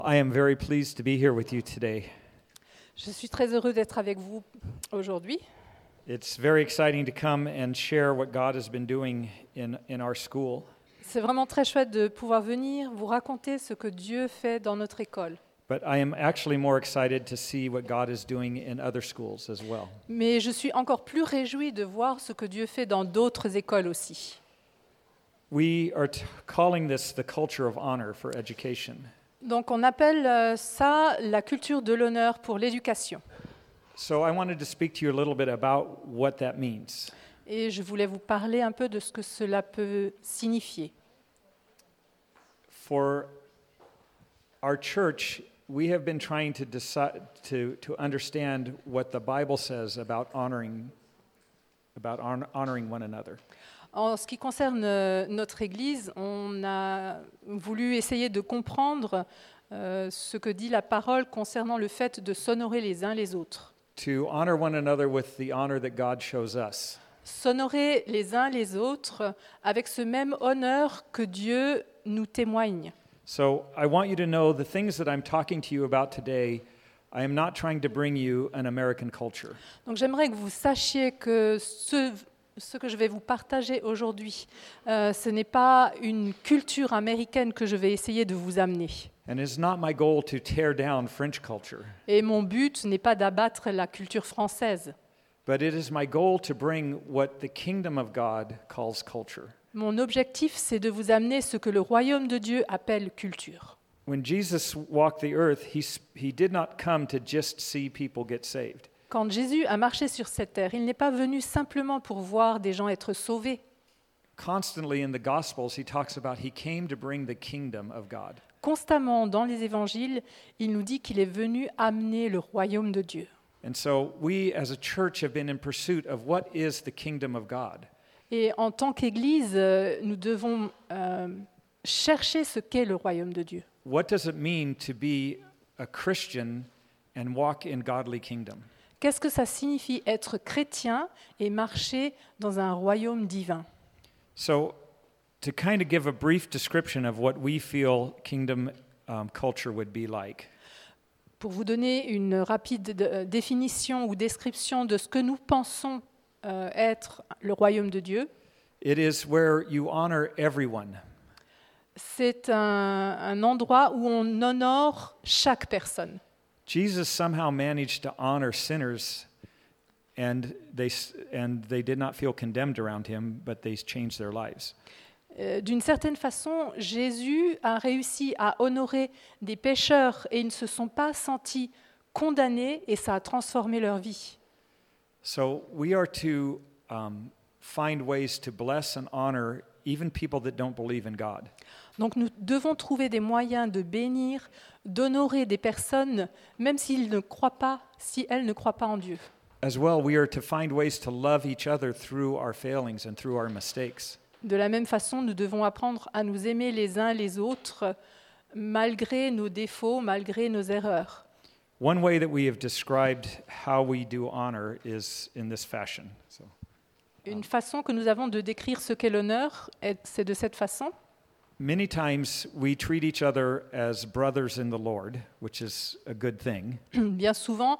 I am very pleased to be here with you today. Je suis très heureux d'être avec vous aujourd'hui. It's very exciting to come and share what God has been doing in our school. C'est vraiment très chouette de pouvoir venir vous raconter ce que Dieu fait dans notre école. But I am actually more excited to see what God is doing in other schools as well. Mais je suis encore plus réjouie de voir ce que Dieu fait dans d'autres écoles aussi. We are calling this the culture of honor for education. Donc on appelle ça la culture de l'honneur pour l'éducation. So I wanted to speak to you a little bit about what that means. Et je voulais vous parler un peu de ce que cela peut signifier. For our church, we have been trying to decide to understand what the Bible says about honoring one another. En ce qui concerne notre Église, on a voulu essayer de comprendre ce que dit la parole concernant le fait de s'honorer les uns les autres. To honor one another with the honor that God shows us. S'honorer les uns les autres avec ce même honneur que Dieu nous témoigne. So I want you to know the things that I'm talking to you about today, I am not trying to bring you an American culture. Donc j'aimerais que vous sachiez que ce que je vais vous partager aujourd'hui, ce n'est pas une culture américaine que je vais essayer de vous amener. And it's not my goal to tear down French culture, Et mon but n'est pas d'abattre la culture française. but it is my goal to bring what the kingdom of God calls culture. Mon objectif, c'est de vous amener ce que le royaume de Dieu appelle culture. When Jesus walked the earth, he did not come to just see people get saved. Quand Jésus a marché sur cette terre, il n'est pas venu simplement pour voir des gens être sauvés. Constantly in the Gospels, he talks about he came to bring the kingdom of God. Constamment dans les évangiles, il nous dit qu'il est venu amener le royaume de Dieu. And so we as a church have been in pursuit of what is the kingdom of God. Et en tant qu'Église, nous devons chercher ce qu'est le royaume de Dieu. What does it mean to be a Christian and walk in godly kingdom? Qu'est-ce que ça signifie être chrétien et marcher dans un royaume divin? So, to kind of give a brief description of what we feel kingdom culture would be like. Pour vous donner une rapide définition ou description de ce que nous pensons être le royaume de Dieu, It is where you honor everyone. c'est un endroit où on honore chaque personne. Jesus somehow managed to honor sinners, and they did not feel condemned around him, but they changed their lives. D'une certaine façon, Jésus a réussi à honorer des pécheurs et ils ne se sont pas sentis condamnés et ça a transformé leur vie. So we are to find ways to bless and honor even people that don't believe in God. Donc nous devons trouver des moyens de bénir, d'honorer des personnes, même s'ils ne croient pas, si elles ne croient pas en Dieu. As well, we are to find ways to love each other through our failings and through our mistakes. De la même façon, nous devons apprendre à nous aimer les uns les autres, malgré nos défauts, malgré nos erreurs. One way that we have described how we do honor is in this fashion. So, Une façon que nous avons de décrire ce qu'est l'honneur, c'est de cette façon. many times we treat each other as brothers in the Lord, which is a good thing. Bien souvent,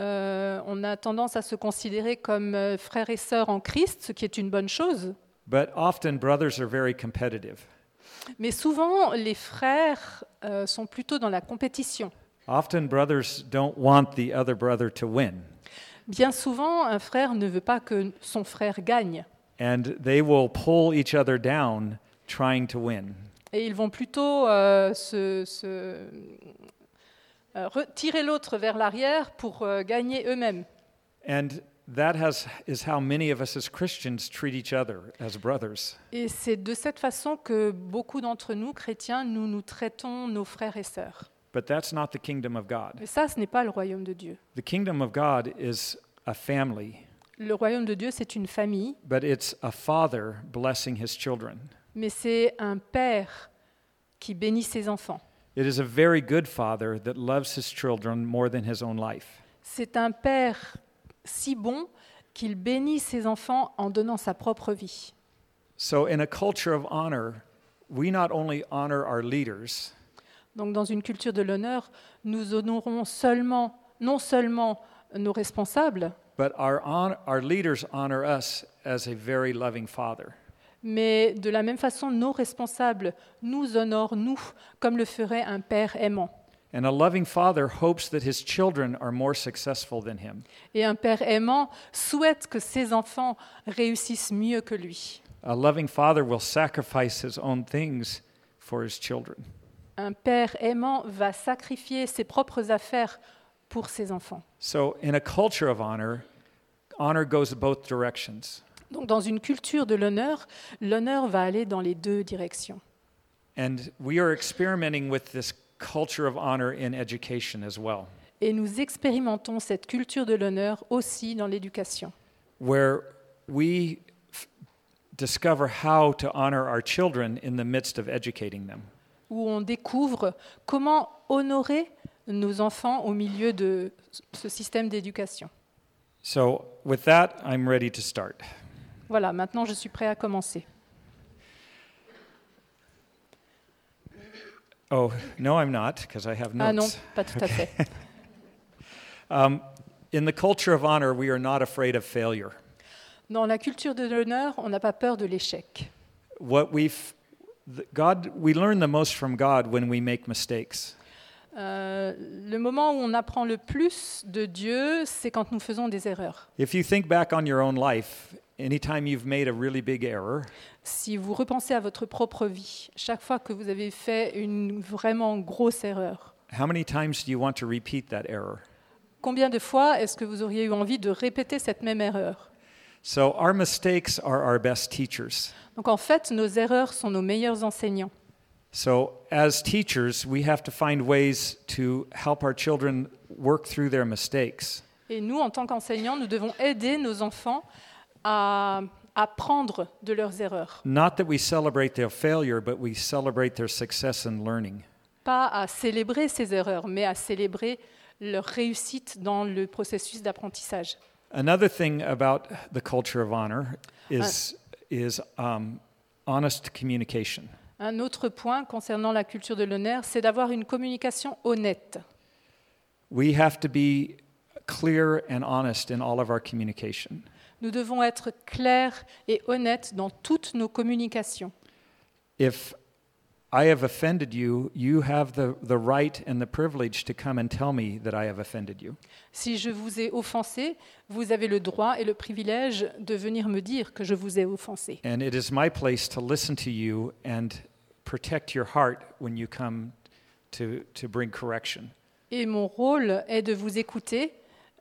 on a tendance à se considérer comme frères et sœurs en Christ, ce qui est une bonne chose. But often brothers are very competitive. Mais souvent, les frères sont plutôt dans la compétition. Often brothers don't want the other brother to win, Bien souvent, un frère ne veut pas que son frère gagne. and they will pull each other down trying to win. Et ils vont plutôt tirer l'autre vers l'arrière pour gagner eux-mêmes. And that is how many of us as Christians treat each other as brothers. Et c'est de cette façon que beaucoup d'entre nous, chrétiens, nous traitons nos frères et sœurs. But that's not the kingdom of God. Mais ça, ce n'est pas le royaume de Dieu. The kingdom of God is a family, Le royaume de Dieu, c'est une famille, but it's a father blessing his children. mais c'est un père qui bénit ses enfants. It is a very good father that loves his children more than his own life. C'est un père si bon qu'il bénit ses enfants en donnant sa propre vie. So in a culture of honor, we not only honor our leaders, Donc dans une culture de l'honneur, nous honorons non seulement nos responsables, but our leaders honor us as a very loving father. mais de la même façon, nos responsables nous honorent, nous, comme le ferait un père aimant. And a loving father hopes that his children are more successful than him. Et un père aimant souhaite que ses enfants réussissent mieux que lui. A loving father will sacrifice his own things for his children. Un père aimant va sacrifier ses propres affaires pour ses enfants. So, in a culture of honor, honor goes both directions. Donc dans une culture de l'honneur va aller dans les deux directions. And we are experimenting with this culture of honor in education as well, Et nous expérimentons cette culture de l'honneur aussi dans l'éducation, where we discover how to honor our children in the midst of educating them. où on découvre comment honorer nos enfants au milieu de ce système d'éducation. So, with that, I'm ready to start. Voilà, maintenant je suis prêt à commencer. Oh, no, I'm not, because I have Ah non, notes. pas tout à fait. In the culture of honor, we are not afraid of failure. Dans la culture de l'honneur, on n'a pas peur de l'échec. We learn the most from God when we make mistakes. Le moment où on apprend le plus de Dieu, c'est quand nous faisons des erreurs. If you think back on your own life, anytime you've made a really big error, Si vous repensez à votre propre vie, chaque fois que vous avez fait une vraiment grosse erreur, how many times do you want to repeat that error? combien de fois est-ce que vous auriez eu envie de répéter cette même erreur? So our mistakes are our best teachers. Donc en fait, nos erreurs sont nos meilleurs enseignants. So as teachers, we have to find ways to help our children work through their mistakes. Et nous, en tant qu'enseignants, nous devons aider nos enfants à apprendre de leurs erreurs. Not that we celebrate their failure, but we celebrate their success in learning. Pas à célébrer ces erreurs, mais à célébrer leur réussite dans le processus d'apprentissage. Another thing about the culture of honor is honest communication. Un autre point concernant la culture de l'honneur, c'est d'avoir une communication honnête. We have to be clear and honest in all of our communication. Nous devons être clairs et honnêtes dans toutes nos communications. If I have offended you, you have the right and the privilege to come and tell me that I have offended you. Si je vous ai offensé, vous avez le droit et le privilège de venir me dire que je vous ai offensé. And it is my place to listen to you and protect your heart when you come to bring correction. Et mon rôle est de vous écouter,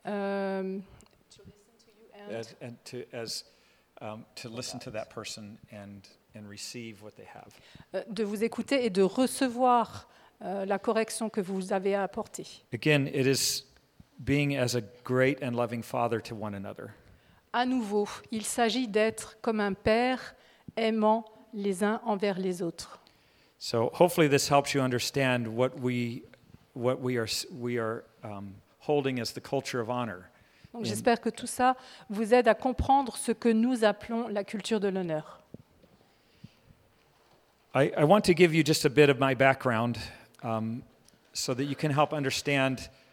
To listen to that person and receive what they have. de vous écouter et de recevoir la correction que vous avez à apporter. Again, it is being as a great and loving father to one another. À nouveau, il s'agit d'être comme un père aimant les uns envers les autres. So hopefully this helps you understand what we are holding as the culture of honor. Donc, j'espère que tout ça vous aide à comprendre ce que nous appelons la culture de l'honneur. I want to give you just a bit of my background so that you can help understand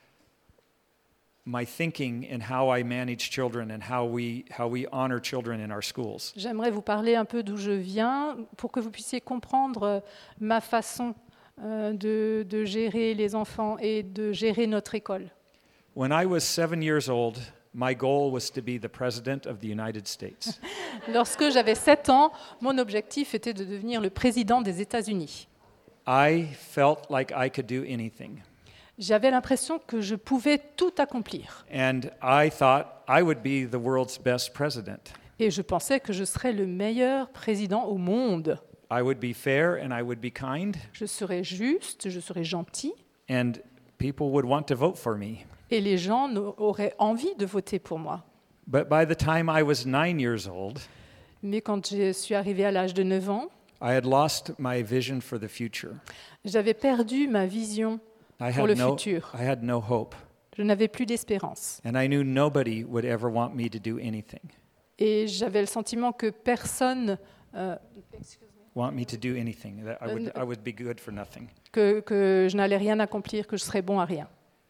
my thinking and how I manage children and how we honor children in our schools. J'aimerais vous parler un peu d'où je viens pour que vous puissiez comprendre ma façon de gérer les enfants et de gérer notre école. When I was 7 years old, my goal was to be the President of the United States. Lorsque j'avais 7 ans, mon objectif était de devenir le président des États-Unis. I felt like I could do anything. J'avais l'impression que je pouvais tout accomplir. And I thought I would be the world's best president. Et je pensais que je serais le meilleur président au monde. I would be fair and I would be kind, Je serais juste, je serais gentil, and people would want to vote for me. et les gens auraient envie de voter pour moi. But by the time I was 9 years old, Mais quand je suis arrivée à l'âge de 9 ans, I had lost my vision for the future. j'avais perdu ma vision pour le futur. I had no hope. Je n'avais plus d'espérance. And I knew nobody would ever want me to do anything. Et j'avais le sentiment que personne want me to do anything, that I would be good for nothing. que je n'allais rien accomplir, que je serais bon à rien.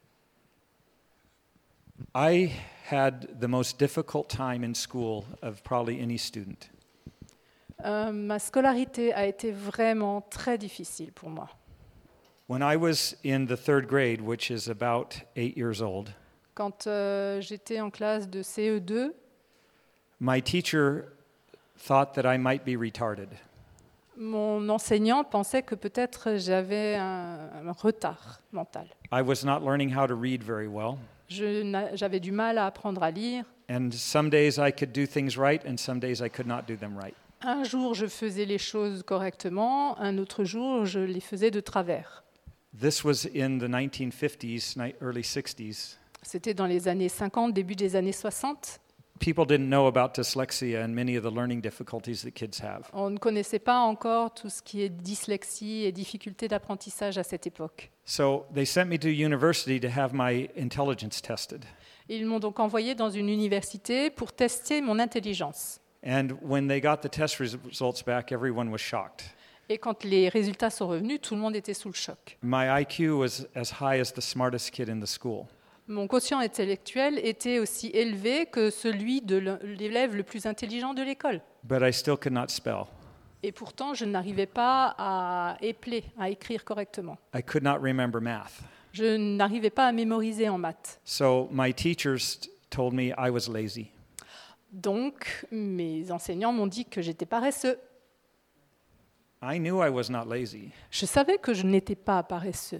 I had the most difficult time in school of probably any student. Ma scolarité a été vraiment très difficile pour moi. When I was in the third grade, which is about 8 years old, Quand j'étais en classe de CE2, my teacher thought that I might be retarded. mon enseignant pensait que peut-être j'avais un retard mental. I was not learning how to read very well, J'avais du mal à apprendre à lire. and some days I could do things right, and some days I could not do them right. Un jour, je faisais les choses correctement, un autre jour, je les faisais de travers. This was in the 1950s, early 60s. C'était dans les années 50, début des années 60. People didn't know about dyslexia and many of the learning difficulties that kids have. On ne connaissait pas encore tout ce qui est dyslexie et difficultés d'apprentissage à cette époque. So they sent me to university to have my intelligence tested. Ils m'ont donc envoyé dans une université pour tester mon intelligence. And when they got the test results back, everyone was shocked. Et quand les résultats sont revenus, tout le monde était sous le choc. My IQ was as high as the smartest kid in the school. Mon quotient intellectuel était aussi élevé que celui de l'élève le plus intelligent de l'école. But I still could not spell. Et pourtant, je n'arrivais pas à épeler, à écrire correctement. I could not remember math. Je n'arrivais pas à mémoriser en maths. So my teachers told me I was lazy. Donc, mes enseignants m'ont dit que j'étais paresseux. I knew I was not lazy. Je savais que je n'étais pas paresseux.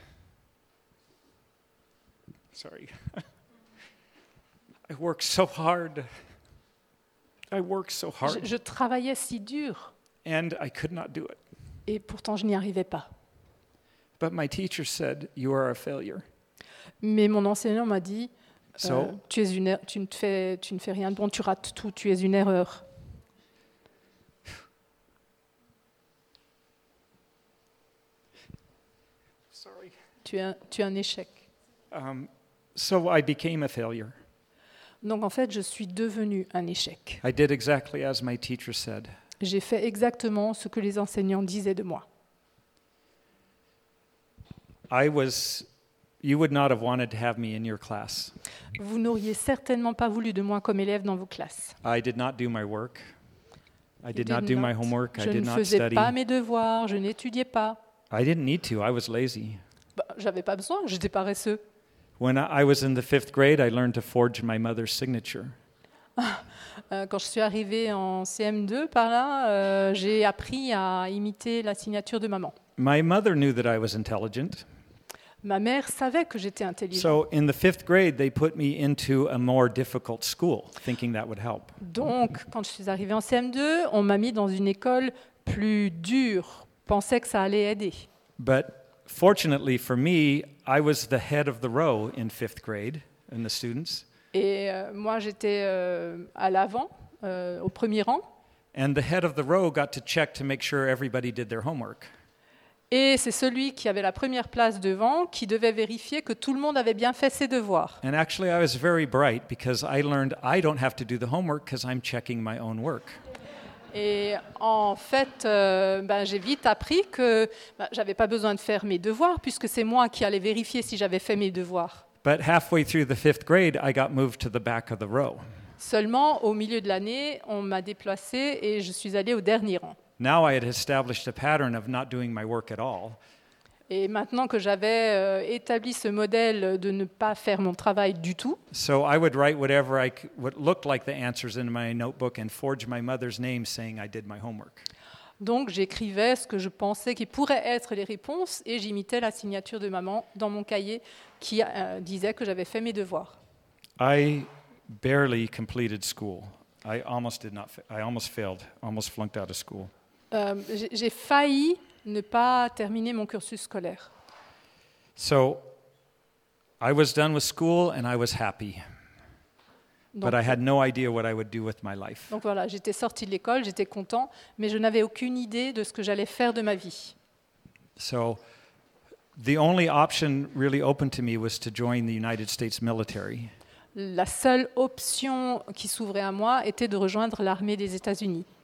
Sorry. I worked so hard. I worked so hard. Je travaillais si dur And I could not do it. et pourtant je n'y arrivais pas. But my teacher said, "You are a failure." Mais mon enseignant m'a dit So- tu ne fais rien de bon, tu rates tout, tu es une erreur. Sorry. Tu es un échec. So I became a failure. Donc en fait, je suis devenu un échec. I did exactly as my teacher said. J'ai fait exactement ce que les enseignants disaient de moi. You would not have wanted to have me in your class. Vous n'auriez certainement pas voulu de moi comme élève dans vos classes. I did not do my work. I did You not did do my not. homework. I Je did ne not faisais study. pas mes devoirs, je n'étudiais pas. I didn't need to. I was lazy. J'avais pas besoin, j'étais paresseux. When I was in the 5th grade, I learned to forge my mother's signature. Quand je suis arrivée en CM2, par là, j'ai appris à imiter la signature de maman. My mother knew that I was intelligent. Ma mère savait que j'étais intelligente. So in the 5th grade, they put me into a more difficult school, thinking that would help. Donc, quand je suis arrivée en CM2, on m'a mis dans une école plus dure. Pensais que ça allait aider. But fortunately for me, I was the head of the row in 5th grade, in the students. Et moi, j'étais à l'avant, au premier rang. And the head of the row got to check to make sure everybody did their homework. Et c'est celui qui avait la première place devant qui devait vérifier que tout le monde avait bien fait ses devoirs. And actually, I was very bright because I learned I don't have to do the homework because I'm checking my own work. Et en fait, j'ai vite appris que j'avais pas besoin de faire mes devoirs puisque c'est moi qui allais vérifier si j'avais fait mes devoirs. But halfway through the 5th grade, I got moved to the back of the row. Seulement, au milieu de l'année, on m'a déplacée et je suis allée au dernier rang. Now I had established a pattern of not doing my work at all. Et maintenant que j'avais établi ce modèle de ne pas faire mon travail du tout, So I would write whatever what looked like the answers in my notebook and forge my mother's name saying I did my homework. donc j'écrivais ce que je pensais qui pourraient être les réponses et j'imitais la signature de maman dans mon cahier qui disait que j'avais fait mes devoirs. I barely completed school. I almost failed, almost flunked out of school. J'ai failli ne pas terminer mon cursus scolaire. So I was done with school and I was happy. But I had no idea what I would do with my life. Donc voilà, j'étais sortie de l'école, j'étais content, mais je n'avais aucune idée de ce que j'allais faire de ma vie. So the only option really open to me was to join the United States military. La seule option qui s'ouvrait à moi était de rejoindre l'armée des États-Unis.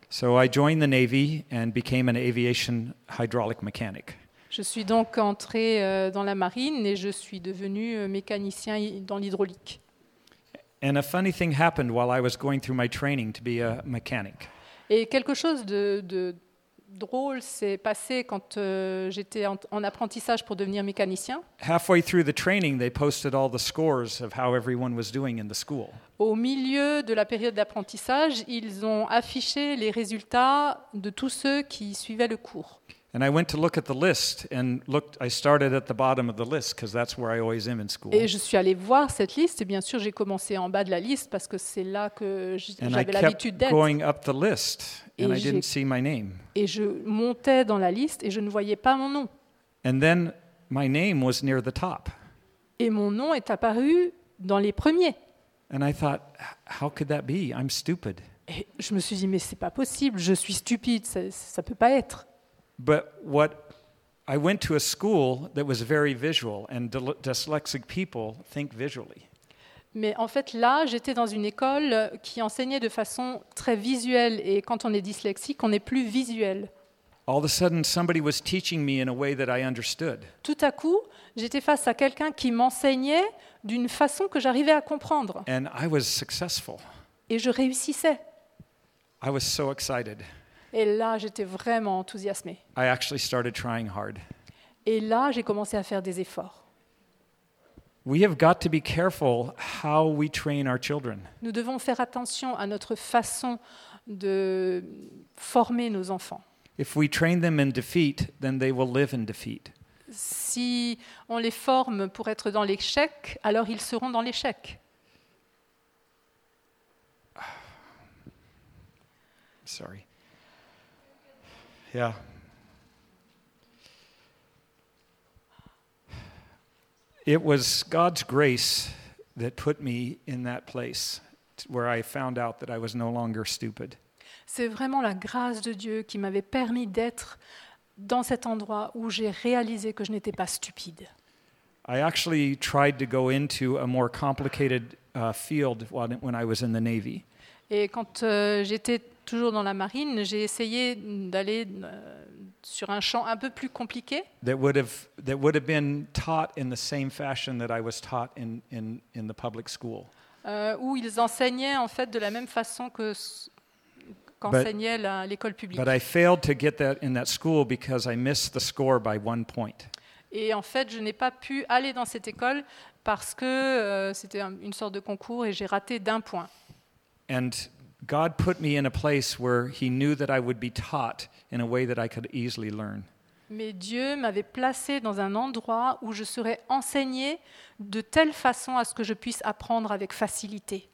So I joined the Navy and became an aviation hydraulic mechanic. Je suis donc entré dans la marine et je suis devenu mécanicien dans l'hydraulique. And a funny thing happened while I was going through my training to be a mechanic. Et quelque chose de drôle s'est passé quand j'étais en apprentissage pour devenir mécanicien. Halfway through the training, they posted all the scores of how everyone was doing in the school. Au milieu de la période d'apprentissage, ils ont affiché les résultats de tous ceux qui suivaient le cours. And I went to look at the list and I started at the bottom of the list because that's where I always am in school. Et je suis allée voir cette liste et bien sûr j'ai commencé en bas de la liste parce que c'est là que And I j'avais kept l'habitude d'être. going up the list and Et I didn't see my name. Et je montais dans la liste et je ne voyais pas mon nom. And then my name was near the top. Et mon nom est apparu dans les premiers. And I thought, how could that be? I'm stupid. Et je me suis dit, mais c'est pas possible, je suis stupide, ça peut pas être. But I went to a school that was very visual, and dyslexic people think visually. Mais en fait, là, j'étais dans une école qui enseignait de façon très visuelle. Et quand on est dyslexique, on est plus visuel. All of a sudden, somebody was teaching me in a way that I understood. Tout à coup, j'étais face à quelqu'un qui m'enseignait d'une façon que j'arrivais à comprendre. And I was successful. Et je réussissais. I was so excited. Et là, j'étais vraiment enthousiasmée. I actually started trying hard. Et là, j'ai commencé à faire des efforts. We have got to be careful how we train our children. Nous devons faire attention à notre façon de former nos enfants. If we train them in defeat, then they will live in defeat. Si on les forme pour être dans l'échec, alors ils seront dans l'échec. Sorry. Yeah. It was God's grace that put me in that place where I found out that I was no longer stupid. C'est vraiment la grâce de Dieu qui m'avait permis d'être dans cet endroit où j'ai réalisé que je n'étais pas stupide. I actually tried to go into a more complicated field when I was in the Navy. Et quand j'étais toujours dans la marine, j'ai essayé d'aller sur un champ un peu plus compliqué. That would have been taught in the same fashion that I was taught in the public school. Où ils enseignaient en fait de la même façon qu'enseignait l'école publique. But I failed to get that in that school because I missed the score by 1 point. Et en fait, je n'ai pas pu aller dans cette école parce que c'était une sorte de concours et j'ai raté d'1 point. And God put me in a place where He knew that I would be taught in a way that I could easily learn. Mais Dieu m'avait placé dans un endroit où je serais enseigné de telle façon à ce que je puisse apprendre avec facilité.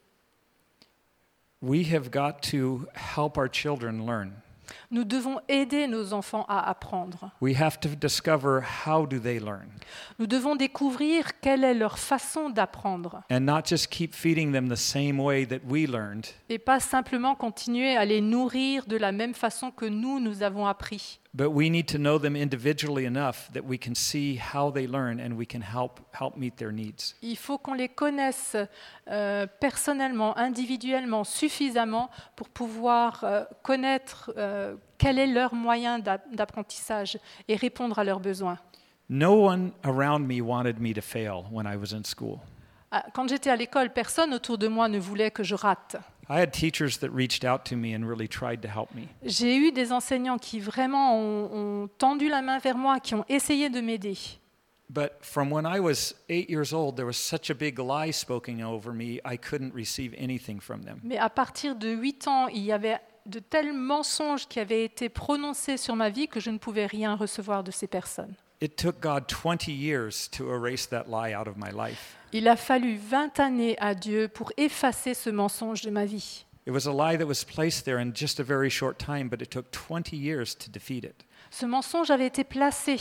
We have got to help our children learn. Nous devons aider nos enfants à apprendre. We have to discover how do they learn. Nous devons découvrir quelle est leur façon d'apprendre. And not just keep feeding them the same way that we learned. Et pas simplement continuer à les nourrir de la même façon que nous avons appris. But we need to know them individually enough that we can see how they learn and we can help meet their needs. Il faut qu'on les connaisse personnellement, individuellement, suffisamment pour pouvoir connaître quel est leur moyen d'apprentissage et répondre à leurs besoins. No one around me wanted me to fail when I was in school. Quand j'étais à l'école, personne autour de moi ne voulait que je rate. I had teachers that reached out to me and really tried to help me. J'ai eu des enseignants qui vraiment ont tendu la main vers moi, qui ont essayé de m'aider. But from when I was 8 years old, there was such a big lie spoken over me, I couldn't receive anything from them. Mais à partir de 8 ans, il y avait de tels mensonges qui avaient été prononcés sur ma vie que je ne pouvais rien recevoir de ces personnes. It took God 20 years to erase that lie out of my life. Il a fallu 20 années à Dieu pour effacer ce mensonge de ma vie. It was a lie that was placed there in just a very short time, but it took 20 years to defeat it. Ce mensonge avait été placé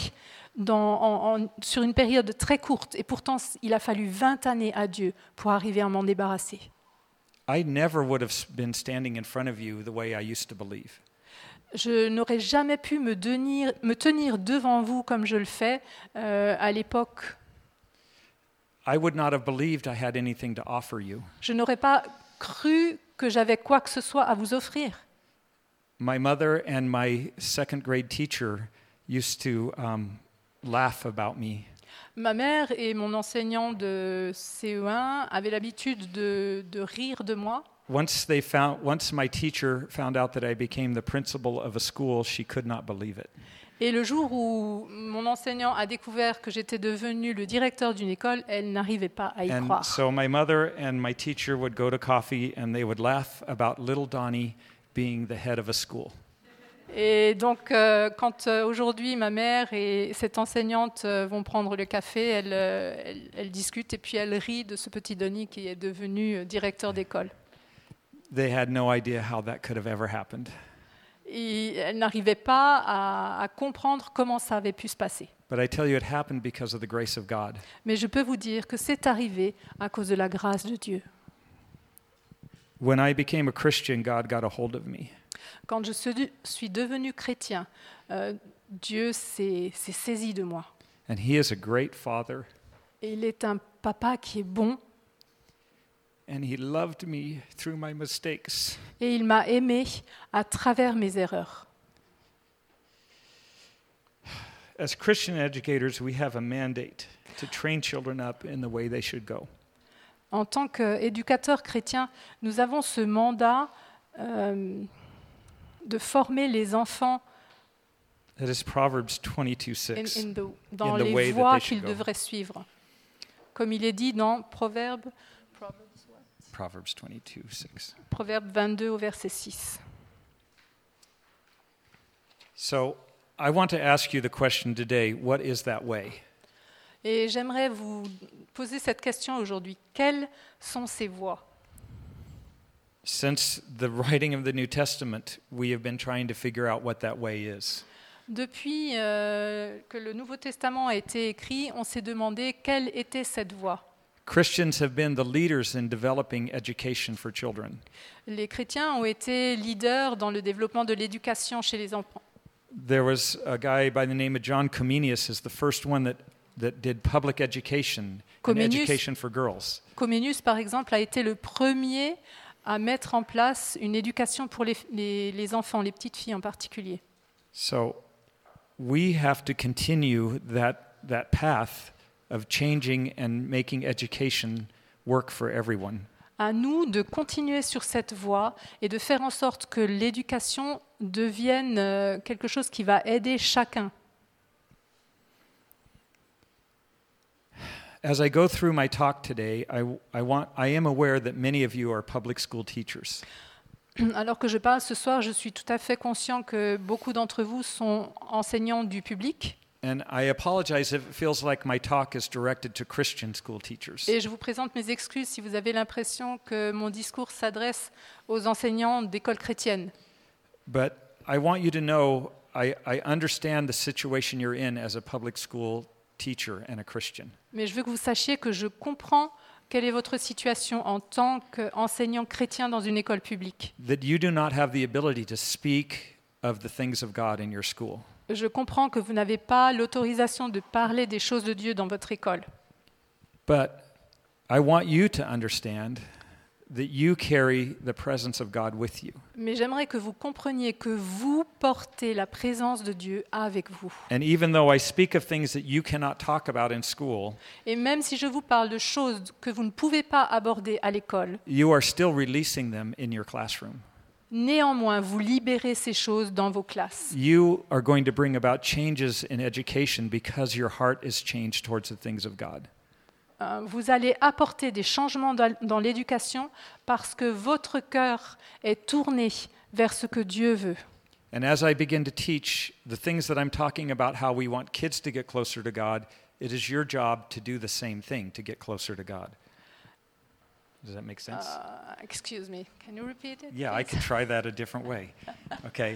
sur une période très courte, et pourtant il a fallu 20 années à Dieu pour arriver à m'en débarrasser. I never would have been standing in front of you the way I used to believe. Je n'aurais jamais pu me tenir devant vous comme je le fais à l'époque. I would not have believed I had anything to offer you. Je n'aurais pas cru que j'avais quoi que ce soit à vous offrir. my mother and my second grade teacher used to laugh about me. Ma mère et mon enseignant de CE1 avaient l'habitude de rire de moi. Once my teacher found out that I became the principal of a school, she could not believe it. Et le jour où mon enseignant a découvert que j'étais devenu le directeur d'une école, elle n'arrivait pas à y And croire. so my mother and my teacher would go to coffee and they would laugh about little Donnie being the head of a school. Et donc, quand aujourd'hui ma mère et cette enseignante vont prendre le café, elle discute et puis elle rit de ce petit Denis qui est devenu directeur d'école. They had no idea how that could have ever happened. Et elle n'arrivait pas à comprendre comment ça avait pu se passer. But I tell you, it happened because of the grace of God. Mais je peux vous dire que c'est arrivé à cause de la grâce de Dieu. When I became a Christian, God got a hold of me. Quand je suis devenu chrétien, Dieu s'est saisi de moi. And He is a great Father. Et il est un papa qui est bon. And He loved me through my mistakes. Et il m'a aimé à travers mes erreurs. As Christian educators, we have a mandate to train children up in the way they should go. En tant qu'éducateurs chrétiens, nous avons ce mandat de former les enfants That is Proverbs 22:6. dans in the way les that voies they should qu'ils go. devraient suivre. Comme il est dit dans Proverbe 22 au verset 6. So I want to ask you the question today, what is that way? Et j'aimerais vous poser cette question aujourd'hui. Quelles sont ces voies ? Since the writing of the New Testament, we have been trying to figure out what that way is. Depuis que le Nouveau Testament a été écrit, on s'est demandé quelle était cette voie. Christians have been the leaders in developing education for children. Les chrétiens ont été leaders dans le développement de l'éducation chez les enfants. There was a guy by the name of John Comenius is the first one that did public education and education for girls. Comenius, par exemple, a été le premier à mettre en place une éducation pour les enfants, les petites filles en particulier. So we have to continue that path of changing and making education work for everyone. À nous de continuer sur cette voie et de faire en sorte que l'éducation devienne quelque chose qui va aider chacun. As I go through my talk today, I am aware that many of you are public school teachers. Alors que je parle ce soir, je suis tout à fait conscient que beaucoup d'entre vous sont enseignants du public. And I apologize if it feels like my talk is directed to Christian school teachers. Et je vous présente mes excuses si vous avez l'impression que mon discours s'adresse aux enseignants d'école chrétienne. But I want you to know I understand the situation you're in as a public school teacher and a Christian. Mais je veux que vous sachiez que je comprends quelle est votre situation en tant qu'enseignant chrétien dans une école publique. That you do not have the ability to speak of the things of God in your school. Je comprends que vous n'avez pas l'autorisation de parler des choses de Dieu dans votre école. But I want you to understand that you carry the presence of God with you. Mais j'aimerais que vous compreniez que vous portez la présence de Dieu avec vous. And even though I speak of things that you cannot talk about in school, Et même si je vous parle de choses que vous ne pouvez pas aborder à l'école, you are still releasing them in your classroom. néanmoins, vous libérez ces choses dans vos classes. You are going to bring about changes in education because your heart is changed towards the things of God. Vous allez apporter des changements dans l'éducation parce que votre cœur est tourné vers ce que Dieu veut. And as I begin to teach the things that I'm talking about, how we want kids to get closer to God, it is your job to do the same thing, to get closer to God. Does that make sense? Excuse me, can you repeat it? Yeah, I please? could try that a different way. Okay.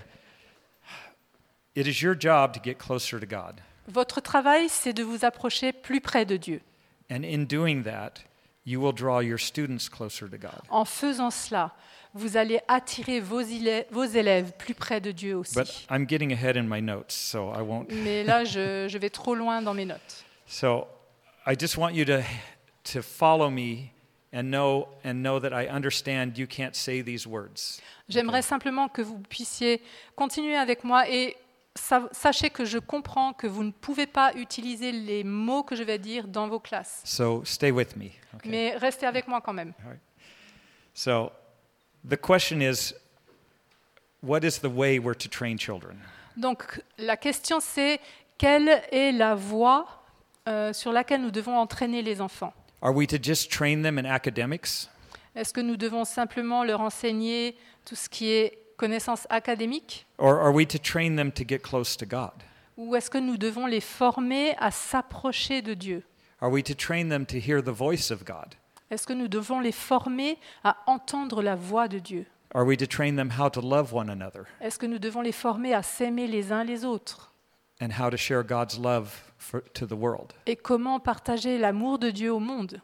It is your job to get closer to God. Votre travail, c'est de vous approcher plus près de Dieu. And in doing that, you will draw your students closer to God. En faisant cela, vous allez attirer vos élèves plus près de Dieu aussi. But I'm getting ahead in my notes, so I won't. Mais là, je vais trop loin dans mes notes. So I just want you to follow me and know that I understand you can't say these words. J'aimerais simplement que vous puissiez continuer avec moi et sachez que je comprends que vous ne pouvez pas utiliser les mots que je vais dire dans vos classes. So stay with me. Okay. Mais restez avec moi quand même. All right. So the question is, what is the way we're to train children? Donc la question c'est, quelle est la voie sur laquelle nous devons entraîner les enfants? Are we to just train them in academics? Est-ce que nous devons simplement leur enseigner tout ce qui est connaissances académiques? Or are we to train them to get close to God? Ou est-ce que nous devons les former à s'approcher de Dieu? Are we to train them to hear the voice of God? Est-ce que nous devons les former à entendre la voix de Dieu? Are we to train them how to love one another Est-ce que nous devons les former à s'aimer les uns les autres? and how to share God's love to the world? Et comment partager l'amour de Dieu au monde?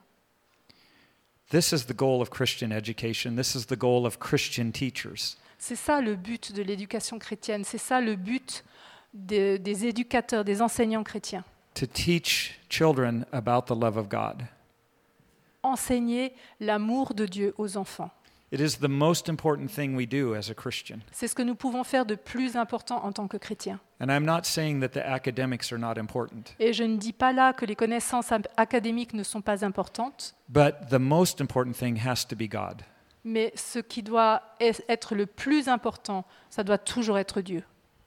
This is the goal of Christian education. This is the goal of Christian teachers. C'est ça le but de l'éducation chrétienne, c'est ça le but des éducateurs, des enseignants chrétiens. To teach children about the love of God. Enseigner l'amour de Dieu aux enfants. It is the most important thing we do as a Christian. C'est ce que nous pouvons faire de plus important en tant que chrétiens. And I'm not saying that the academics are not important, Et je ne dis pas là que les connaissances académiques ne sont pas importantes, but the most important thing has to be God. mais ce qui doit être le plus important, ça doit toujours être Dieu.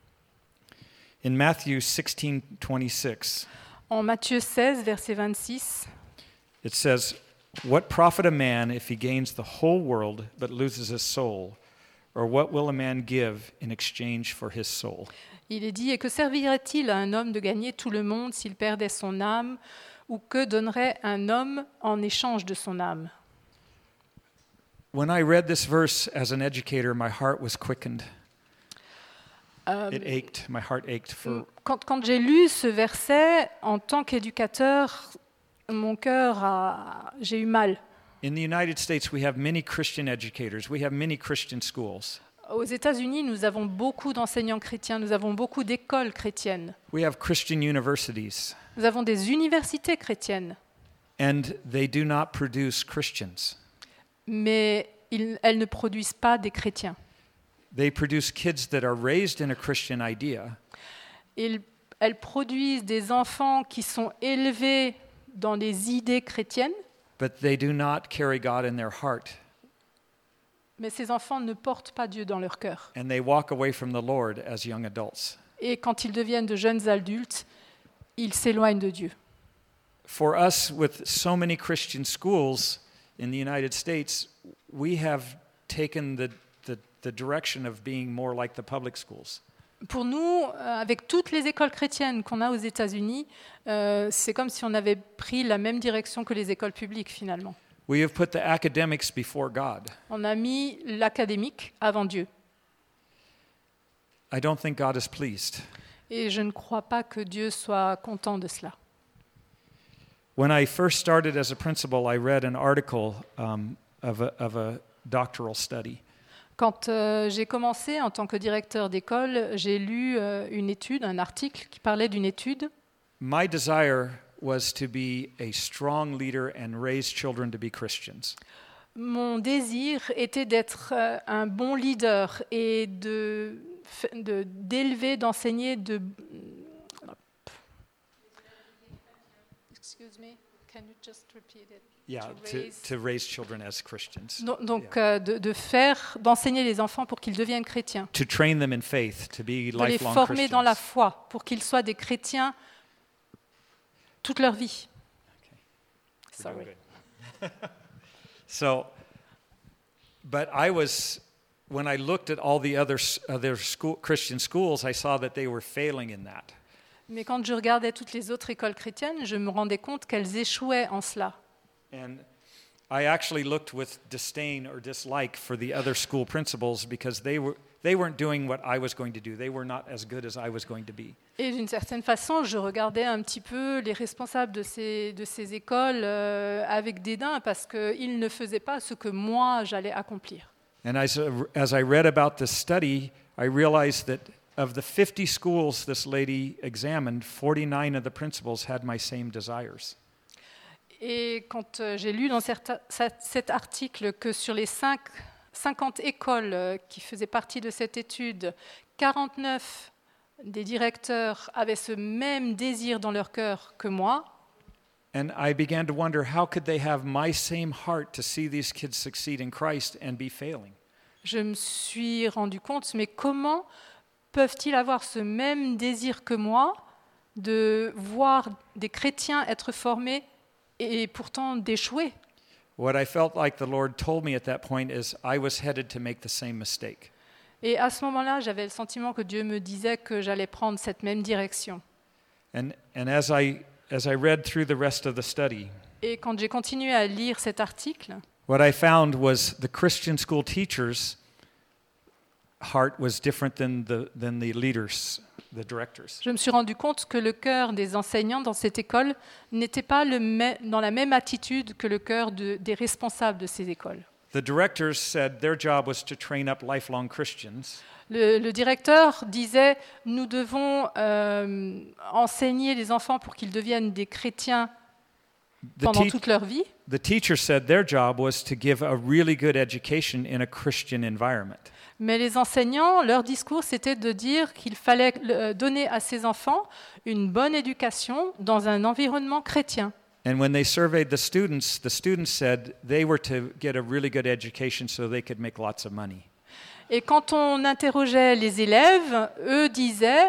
In Matthew 16:26, En Matthieu 16, verset 26, it says, "What profit a man if he gains the whole world but loses his soul? Or what will a man give in exchange for his soul?" il est dit « Et que servirait-il à un homme de gagner tout le monde s'il perdait son âme? Ou que donnerait un homme en échange de son âme ?» When I read this verse as an educator, my heart was quickened. It ached. My heart ached for Quand j'ai lu ce verset, en tant qu'éducateur, mon cœur j'ai eu mal. In the United States, we have many Christian educators. We have many Christian schools. Aux États-Unis, nous avons beaucoup d'enseignants chrétiens, nous avons beaucoup d'écoles chrétiennes, We have Christian universities, nous avons des universités chrétiennes, and they do not produce Christians. mais elles ne produisent pas des chrétiens. They produce kids that are raised in a Christian idea, Elles produisent des enfants qui sont élevés dans les idées chrétiennes, but they do not carry God in their heart, mais ces enfants ne portent pas Dieu dans leur cœur. and they walk away from the Lord as young adults. Et quand ils deviennent de jeunes adultes, ils s'éloignent de Dieu. For us, with so many Christian schools in the United States, we have taken the direction of being more like the public schools. Pour nous, avec toutes les écoles chrétiennes qu'on a aux États-Unis, c'est comme si on avait pris la même direction que les écoles publiques finalement. We have put the academics before God. On a mis l'académique avant Dieu. I don't think God is pleased. Et je ne crois pas que Dieu soit content de cela. When I first started as a principal, I read an article of a doctoral study. Quand j'ai commencé en tant que directeur d'école, j'ai lu une étude, un article qui parlait d'une étude. My desire was to be a strong leader and raise children to be Christians. Mon désir était d'être un bon leader et d'élever, d'enseigner, Excuse me, can you just repeat it? Yeah, to raise children as Christians. Donc, d'enseigner les enfants pour qu'ils deviennent chrétiens. To train them in faith, to be De les lifelong former dans la Christians. foi pour qu'ils soient des chrétiens toute leur vie. We're doing Sorry. good. So, but when I looked at all the other Christian schools, I saw that they were failing in that. Mais quand je regardais toutes les autres écoles chrétiennes, je me rendais compte qu'elles échouaient en cela. And I actually looked with disdain or dislike for the other school principals because they weren't doing what I was going to do. They were not as good as I was going to be. Et d'une certaine façon, je regardais un petit peu les responsables de ces écoles avec dédain parce qu'ils ne faisaient pas ce que moi j'allais accomplir. And as I read about this study, I realized that of the 50 schools this lady examined, 49 of the principals had my same desires. Et quand j'ai lu dans cet article que sur les 50 écoles qui faisaient partie de cette étude, 49 des directeurs avaient ce même désir dans leur cœur que moi, and I began to wonder how could they have my same heart to see these kids succeed in Christ and be failing? je me suis rendu compte, mais comment peuvent-ils avoir ce même désir que moi de voir des chrétiens être formés et pourtant d'échouer? What I felt like the Lord told me at that point is I was headed to make the same mistake. Et à ce moment-là, j'avais le sentiment que Dieu me disait que j'allais prendre cette même direction. And as I read through the rest of the study, Et quand j'ai continué à lire cet article, what I found was the Christian school teachers' heart was different than the leaders, the directors. je me suis rendu compte que le cœur des enseignants dans cette école n'était pas dans la même attitude que le cœur des responsables de ces écoles. The directors said their job was to train up lifelong Christians. Le directeur disait « Nous devons enseigner les enfants pour qu'ils deviennent des chrétiens pendant toute leur vie. » The teacher said their job was to give a really good education in a Christian environment. Mais les enseignants, leur discours, c'était de dire qu'il fallait donner à ces enfants une bonne éducation dans un environnement chrétien. And when they surveyed the students said they were to get a really good education so they could make lots of money. Et quand on interrogeait les élèves, eux disaient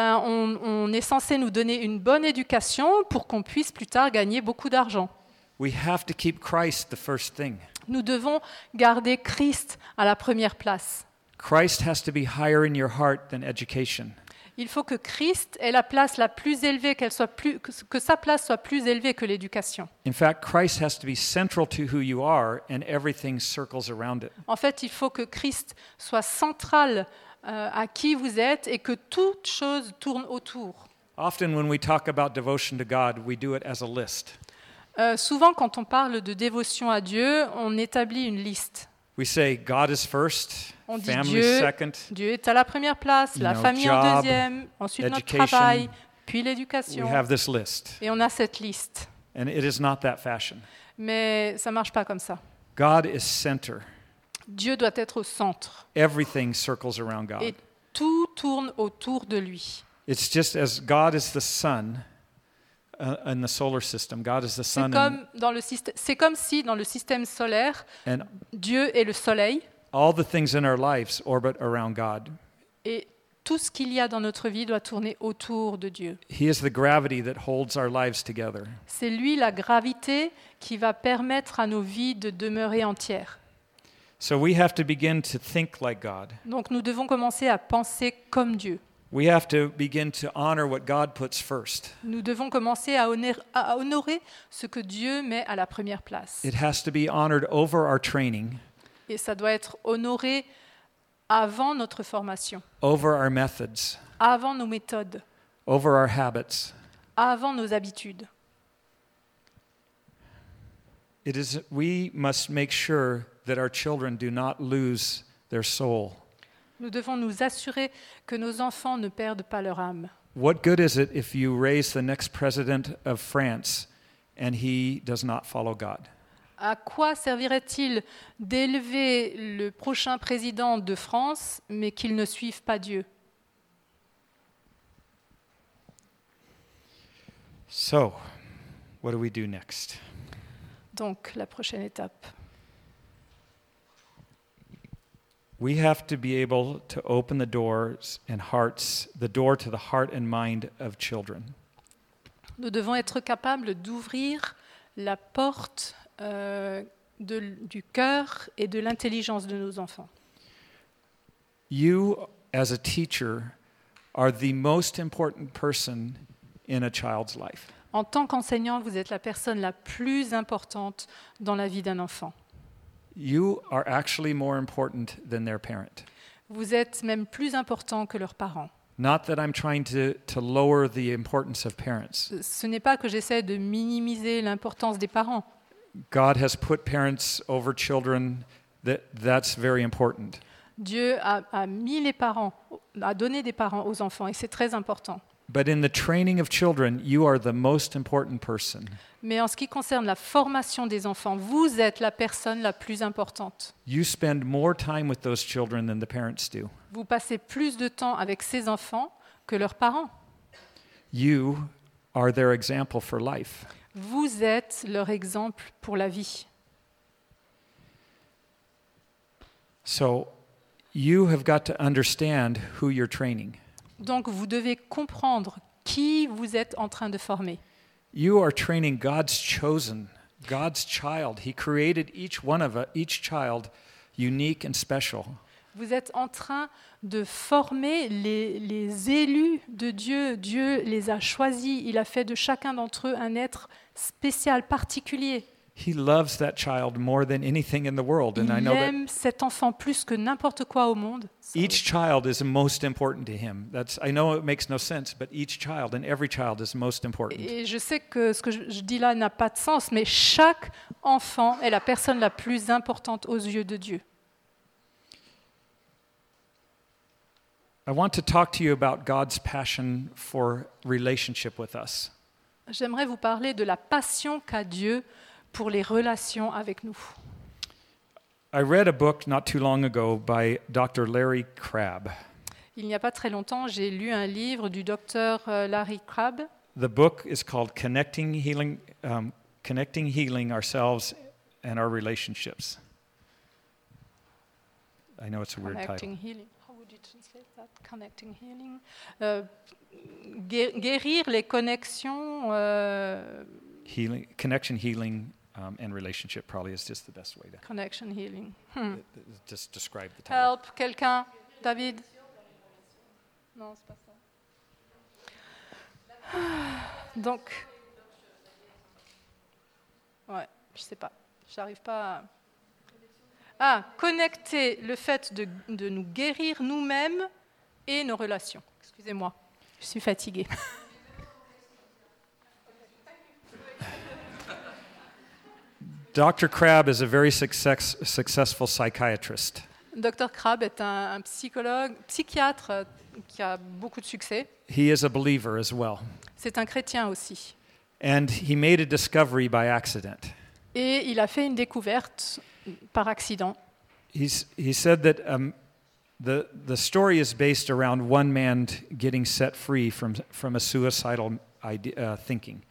on est censé nous donner une bonne éducation pour qu'on puisse plus tard gagner beaucoup d'argent. We have to keep Christ the first thing. Nous devons garder Christ à la première place. Christ has to be higher in your heart than education. Il faut que Christ ait la place la plus élevée, que sa place soit plus élevée que l'éducation. In fact, Christ has to be central to who you are and everything circles around it. En fait, il faut que Christ soit central à qui vous êtes et que toute chose tourne autour. Often when we talk about devotion to God, we do it as a list. Souvent, quand on parle de dévotion à Dieu, on établit une liste. We say God is first, On dit family second, Dieu est à la première place, la famille en job, deuxième, ensuite notre education. travail, puis we l'éducation. have this list. Et on a cette liste. And it is not that fashion. Mais ça ne marche pas comme ça. God is center. Dieu doit être au centre. Everything circles around God. Et tout tourne autour de lui. It's just as God is the sun in the solar system. God is the sun. C'est comme si dans le système solaire, and Dieu est le soleil. all the things in our lives orbit around God. Et tout ce qu'il y a dans notre vie doit tourner autour de Dieu. He is the gravity that holds our lives together. C'est lui la gravité qui va permettre à nos vies de demeurer entières. So we have to begin to think like God. Donc nous devons commencer à penser comme Dieu. We have to begin to honor what God puts first. Nous devons commencer à honorer ce que Dieu met à la première place. It has to be honored over our training, Et ça doit être honoré avant notre formation, over our methods, avant nos méthodes, over our habits. avant nos habitudes. We must make sure that our children do not lose their soul. Nous devons nous assurer que nos enfants ne perdent pas leur âme. What good is it if you raise the next president of France and he does not follow God? À quoi servirait-il d'élever le prochain président de France, mais qu'il ne suive pas Dieu? So, what do we do next? Donc, la prochaine étape. We have to be able to open the doors and hearts, the door to the heart and mind of children. Nous devons être capables d'ouvrir la porte du cœur et de l'intelligence de nos enfants. You, as a teacher, are the most important person in a child's life. En tant qu'enseignant, vous êtes la personne la plus importante dans la vie d'un enfant. You are actually more important than their parent. Vous êtes même plus important que leurs parents. Not that I'm trying to lower the importance of parents. Ce n'est pas que j'essaie de minimiser l'importance des parents. God has put parents over children. That's very important. Dieu a mis les parents, a donné des parents aux enfants et c'est très important. But in the training of children, you are the most important person. Mais en ce qui concerne la formation des enfants, vous êtes la personne la plus importante. You spend more time with those children than the parents do. Vous passez plus de temps avec ces enfants que leurs parents. You are their example for life. Vous êtes leur exemple pour la vie. So you have got to understand who you're training. Donc vous devez comprendre qui vous êtes en train de former. You are training God's chosen, God's child. He created each child unique and special. Vous êtes en train de former les élus de Dieu. Dieu les a choisis. Il a fait de chacun d'entre eux un être spécial, particulier. He loves that child more than anything in the world. And I Il know that aime cet enfant plus que n'importe quoi au monde. each child is most important to him. I know it makes no sense, but each child and every child is most important. Et je sais que ce que je dis là n'a pas de sens, mais chaque enfant est la personne la plus importante aux yeux de Dieu. I want to talk to you about God's passion for relationship with us. J'aimerais vous parler de la passion qu'a Dieu pour les relations avec nous. I read a book not too long ago by Dr. Larry Crabb. Il n'y a pas très longtemps, j'ai lu un livre du docteur Larry Crabb. The book is called Connecting Healing Ourselves and Our Relationships. I know it's a weird Connecting title. Healing. How would you translate that? Connecting Healing. Guérir les connexions. Connection, healing, and relationship probably is just the best way to Connection Healing. just describe the title. Help, quelqu'un? David? Non, c'est pas ça. Donc, ouais, je sais pas. J'arrive pas à... connecter le fait de nous guérir nous-mêmes et nos relations. Excusez-moi, je suis fatiguée. Dr. Crabb is a very successful psychiatrist. Dr. Crabb est un psychiatre qui a beaucoup de succès. He is a believer as well. C'est un chrétien aussi. And he made a discovery by accident. Et il a fait une découverte par accident. He said that the story is based around one man getting set free from a suicidal thinking.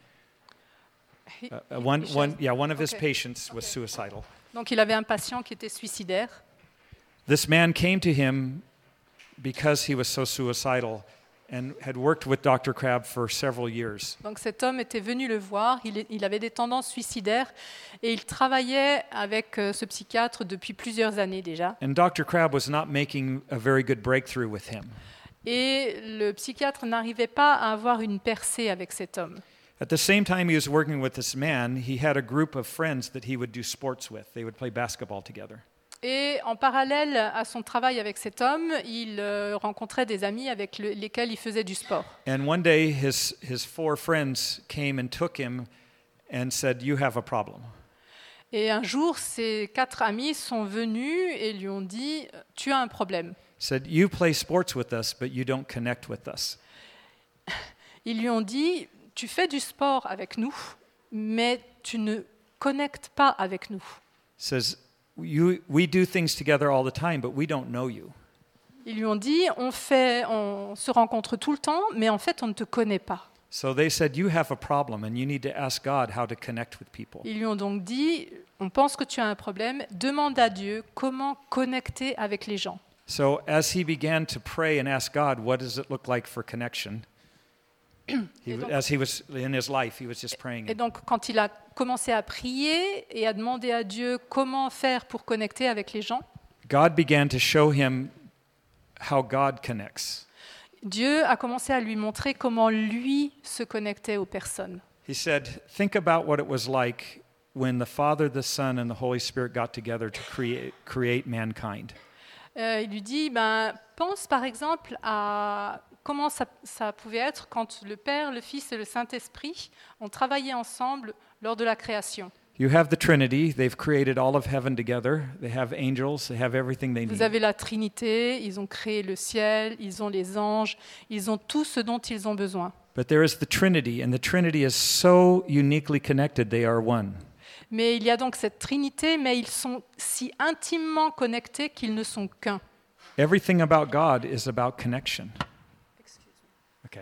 One of his patients was suicidal. Donc il avait un patient qui était suicidaire. This man came to him because he was so suicidal and had worked with Dr. Crabb for several years. Donc cet homme était venu le voir, il avait des tendances suicidaires et il travaillait avec ce psychiatre depuis plusieurs années déjà. And Dr. Crabb was not making a very good breakthrough with him. Et le psychiatre n'arrivait pas à avoir une percée avec cet homme. At the same time he was working with this man, he had a group of friends that he would do sports with. They would play basketball together. Et en parallèle à son travail avec cet homme, il rencontrait des amis avec lesquels il faisait du sport. And one day his four friends came and took him and said, "You have a problem." Et un jour, ses 4 amis sont venus et lui ont dit « Tu as un problème ». Said, "You play sports with us, but you don't connect with us." Ils lui ont dit « Tu fais du sport avec nous, mais tu ne connectes pas avec nous ». Says, "We do things together all the time, but we don't know you." Ils lui ont dit « On se rencontre tout le temps, mais en fait, on ne te connaît pas ». So they said, "You have a problem, and you need to ask God how to connect with people." Ils lui ont donc dit « On pense que tu as un problème, demande à Dieu comment connecter avec les gens ». So as he began to pray and ask God, what does it look like for connection? As he was in his life, he was just praying. Et donc, quand il a commencé à prier et à demander à Dieu comment faire pour connecter avec les gens, God began to show him how God connects. Dieu a commencé à lui montrer comment lui se connectait aux personnes. He said, "Think about what it was like when the Father, the Son, and the Holy Spirit got together to create mankind." Il lui dit, pense par exemple à comment ça pouvait être quand le Père, le Fils et le Saint-Esprit ont travaillé ensemble lors de la création. You have the Trinity. They've created all of heaven together. They have angels. They have everything they Vous need. avez la Trinité, ils ont créé le ciel, ils ont les anges, ils ont tout ce dont ils ont besoin. But there is the Trinity, and the Trinity is so uniquely connected, they are one. Mais il y a donc cette Trinité, mais ils sont si intimement connectés qu'ils ne sont qu'un. Everything about God is about connection. Okay.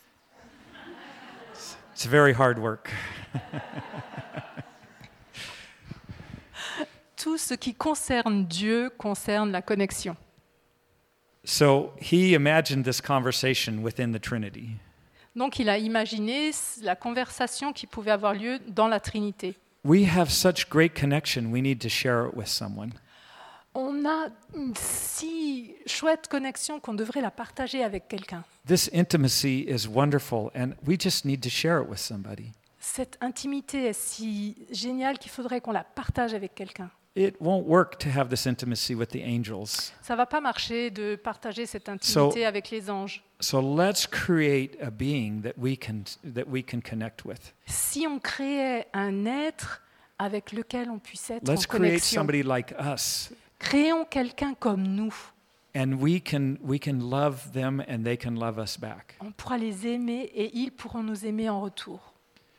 It's very hard work. Tout ce qui concerne Dieu concerne la connexion. So he imagined this conversation within the Trinity. Donc il a imaginé la conversation qui pouvait avoir lieu dans la Trinité. We have such great connection, we need to share it with someone. On a une si chouette connexion qu'on devrait la partager avec quelqu'un. This intimacy is wonderful, and we just need to share it with somebody. Cette intimité est si géniale qu'il faudrait qu'on la partage avec quelqu'un. It won't work to have this intimacy with the angels. Ça ne va pas marcher de partager cette intimité avec les anges. So let's create a being that we can connect with. Si on créait un être avec lequel on puisse être Let's en create connexion, somebody like us, créons quelqu'un comme nous. and we can love them and they can love us back. On pourra les aimer et ils pourront nous aimer en retour.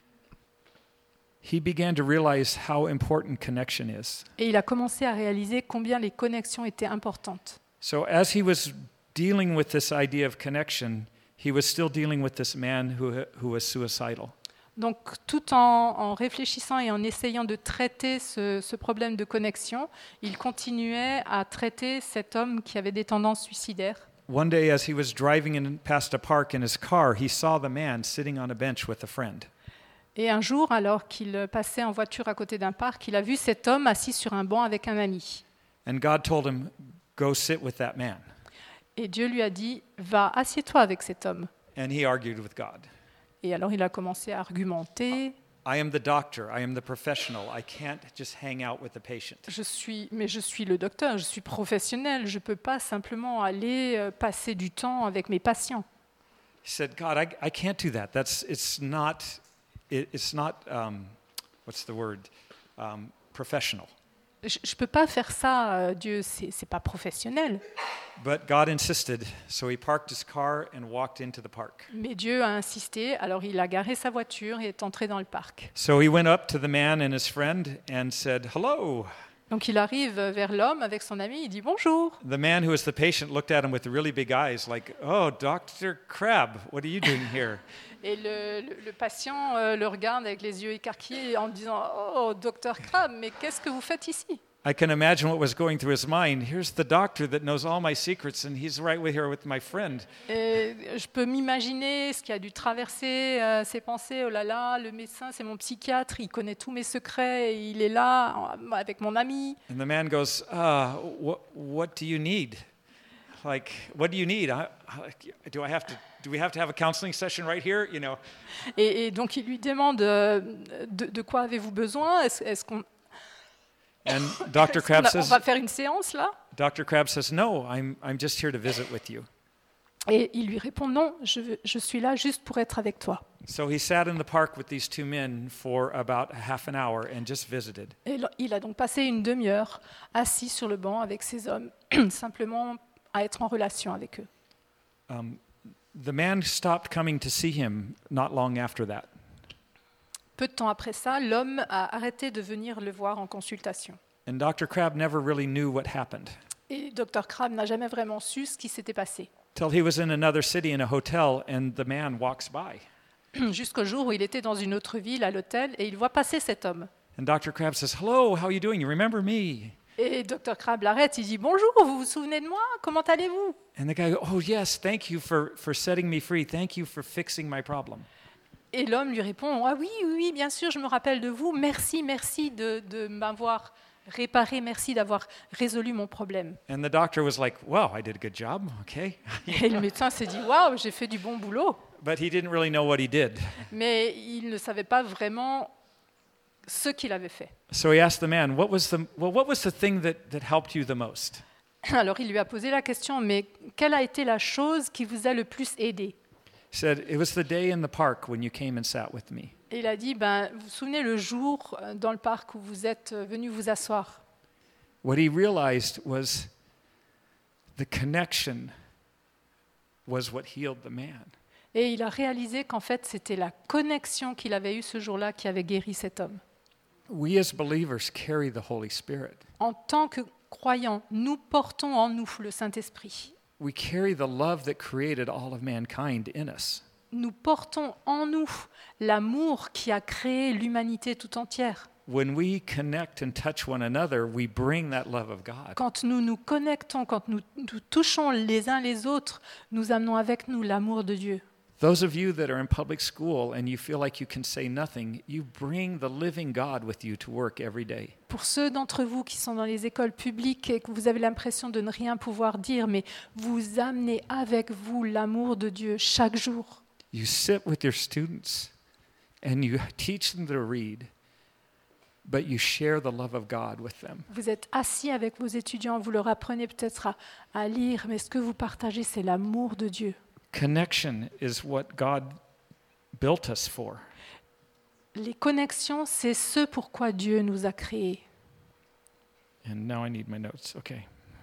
He began to realize how important connection is. Et il a commencé à réaliser combien les connexions étaient importantes. So as he was dealing with this idea of connection, he was still dealing with this man who was suicidal. Donc, tout en réfléchissant et en essayant de traiter ce problème de connexion, il continuait à traiter cet homme qui avait des tendances suicidaires. One day, as he was driving past a park in his car, he saw the man sitting on a bench with a friend. Et un jour, alors qu'il passait en voiture à côté d'un parc, il a vu cet homme assis sur un banc avec un ami. And God told him, "Go sit with that man." Et Dieu lui a dit, va, assieds-toi avec cet homme. And he argued with God. Et alors il a commencé à argumenter. I am the doctor. I am the professional. I can't just hang out with the patient. Je suis le docteur, je suis professionnel, je ne peux pas simplement aller passer du temps avec mes patients. He said, "God, I can't do that. It's not what's the word? Professional." Je ne peux pas faire ça, Dieu, c'est pas professionnel. But God insisted, so he parked his car and walked into the park. Mais Dieu a insisté, alors il a garé sa voiture et est entré dans le parc. So he went up to the man and his friend and said, "Hello." Donc il arrive vers l'homme avec son ami, il dit bonjour. The man who was the patient looked at him with really big eyes like, "Oh, Dr. Crab, what are you doing here?" Et le patient le regarde avec les yeux écarquillés en disant « Oh, docteur Crabbe, mais qu'est-ce que vous faites ici ?» I can imagine what was going through his mind. Here's the doctor that knows all my secrets and he's right here with my friend. Et je peux m'imaginer ce qui a dû traverser ses pensées. Oh là là, le médecin, c'est mon psychiatre, il connaît tous mes secrets, et il est là avec mon ami. And the man goes, what do you need? Like, what do you need? Do we have to have a counseling session right here? You know. Et donc il lui demande de quoi avez-vous besoin? Est-ce qu'on And Dr. Crab on says, va faire une séance là? Dr. Crab says, "No, I'm just here to visit with you." Et il lui répond non, je suis là juste pour être avec toi. So he sat in the park with these two men for about half an hour and just visited. Et il a donc passé une demi-heure assis sur le banc avec ces hommes, simplement à être en relation avec eux. The man stopped coming to see him not long after that. Peu de temps après ça, l'homme a arrêté de venir le voir en consultation. And Dr. Crab never really knew what happened. Et Dr. Crabbe n'a jamais vraiment su ce qui s'était passé. Till he was in another city in a hotel and the man walks by. Jusqu'au jour où il était dans une autre ville à l'hôtel et il voit passer cet homme. And Dr. Crab says, "Hello, how are you doing? You remember me?" Et Dr. Crabbe l'arrête, il dit « Bonjour, vous vous souvenez de moi? Comment allez-vous ?» And the guy goes, "Oh yes, thank you for setting me free. Thank you for fixing my problem." Et l'homme lui répond « Ah oui, oui, oui, bien sûr, je me rappelle de vous. Merci de m'avoir réparé. Merci d'avoir résolu mon problème. » And the doctor was like, "Wow, I did a good job. Okay." Et le médecin s'est dit « Waouh, j'ai fait du bon boulot. » But he didn't really know what he did. Mais il ne savait pas vraiment ce qu'il avait fait. So he asked the man, what was the thing that helped you the most? Alors il lui a posé la question, mais quelle a été la chose qui vous a le plus aidé? He said, "It was the day in the park when you came and sat with me." Et il a dit, vous vous souvenez le jour dans le parc où vous êtes venu vous asseoir? What he realized was the connection was what healed the man. Et il a réalisé qu'en fait, c'était la connexion qu'il avait eue ce jour-là qui avait guéri cet homme. We as believers carry the Holy Spirit. En tant que croyants, nous portons en nous le Saint-Esprit. We carry the love that created all of mankind in us. Nous portons en nous l'amour qui a créé l'humanité tout entière. When we connect and touch one another, we bring that love of God. Quand nous nous connectons, quand nous touchons les uns les autres, nous amenons avec nous l'amour de Dieu. Those of you that are in public school and you feel like you can say nothing, you bring the living God with you to work every day. Pour ceux d'entre vous qui sont dans les écoles publiques et que vous avez l'impression de ne rien pouvoir dire, mais vous amenez avec vous l'amour de Dieu chaque jour. You sit with your students and you teach them to read, but you share the love of God with them. Vous êtes assis avec vos étudiants, vous leur apprenez peut-être à lire, mais ce que vous partagez, c'est l'amour de Dieu. Connection is what God built us for. Les connexions, c'est ce pourquoi Dieu nous a créés. And now I need my notes. Okay.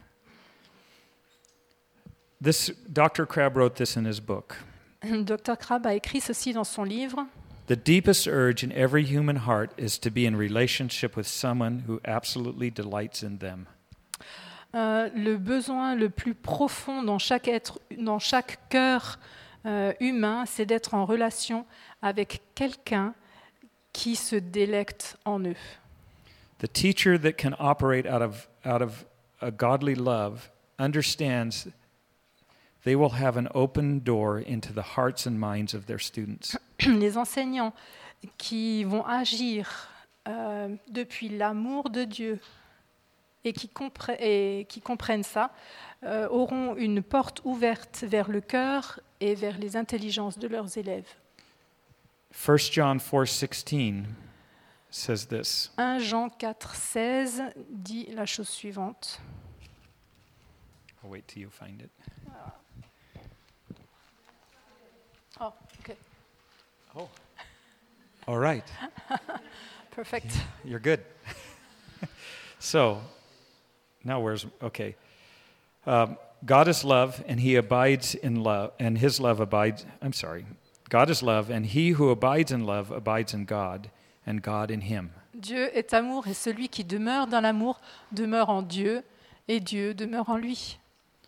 Dr. Crabb wrote this in his book. Dr. Crabb a écrit ceci dans son livre. The deepest urge in every human heart is to be in relationship with someone who absolutely delights in them. Le besoin le plus profond dans chaque cœur humain, c'est d'être en relation avec quelqu'un qui se délecte en eux. The teacher that can operate out of a godly love understands they will have an open door into the hearts and minds of their students. Les enseignants qui vont agir depuis l'amour de Dieu et qui comprennent ça, auront une porte ouverte vers le cœur et vers les intelligences de leurs élèves. 1 John 4:16 says this. 1 Jean 4:16 dit la chose suivante. I'll wait till you find it. Oh, okay. Oh. All right. Perfect. You're good. So, now okay. God is love, and he abides in love, and his love abides, God is love, and he who abides in love abides in God, and God in him. Dieu est amour, et celui qui demeure dans l'amour demeure en Dieu, et Dieu demeure en lui.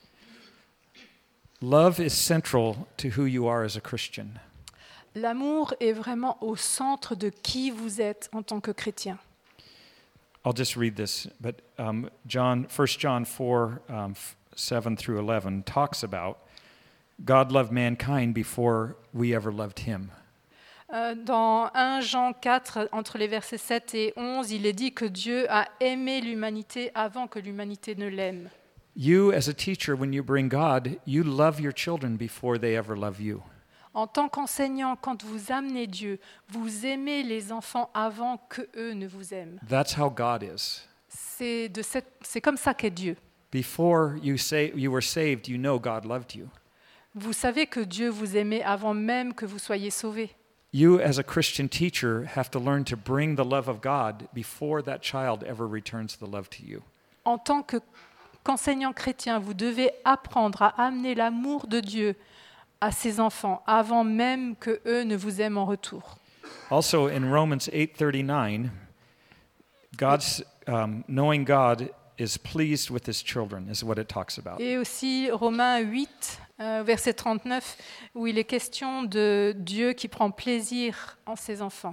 Love is central to who you are as a Christian. L'amour est vraiment au centre de qui vous êtes en tant que chrétien. I'll just read this, but 1 John 4, 7 through 11 talks about God loved mankind before we ever loved him. Dans 1 Jean 4, entre les versets 7 et 11, il est dit que Dieu a aimé l'humanité avant que l'humanité ne l'aime. You, as a teacher, when you bring God, you love your children before they ever love you. En tant qu'enseignant, quand vous amenez Dieu, vous aimez les enfants avant qu'eux ne vous aiment. That's how God is. C'est comme ça qu'est Dieu. Before you were saved, you know God loved you. Vous savez que Dieu vous aimait avant même que vous soyez sauvés. You, as a Christian teacher, have to learn to bring the love of God before that child ever returns the love to you. En tant qu'enseignant chrétien, vous devez apprendre à amener l'amour de Dieu à ses enfants avant même que eux ne vous aiment en retour. Also, in Romans 8:39, knowing God is pleased with his children, is what it talks about. Et aussi Romains 8, verset 39, où il est question de Dieu qui prend plaisir en ses enfants.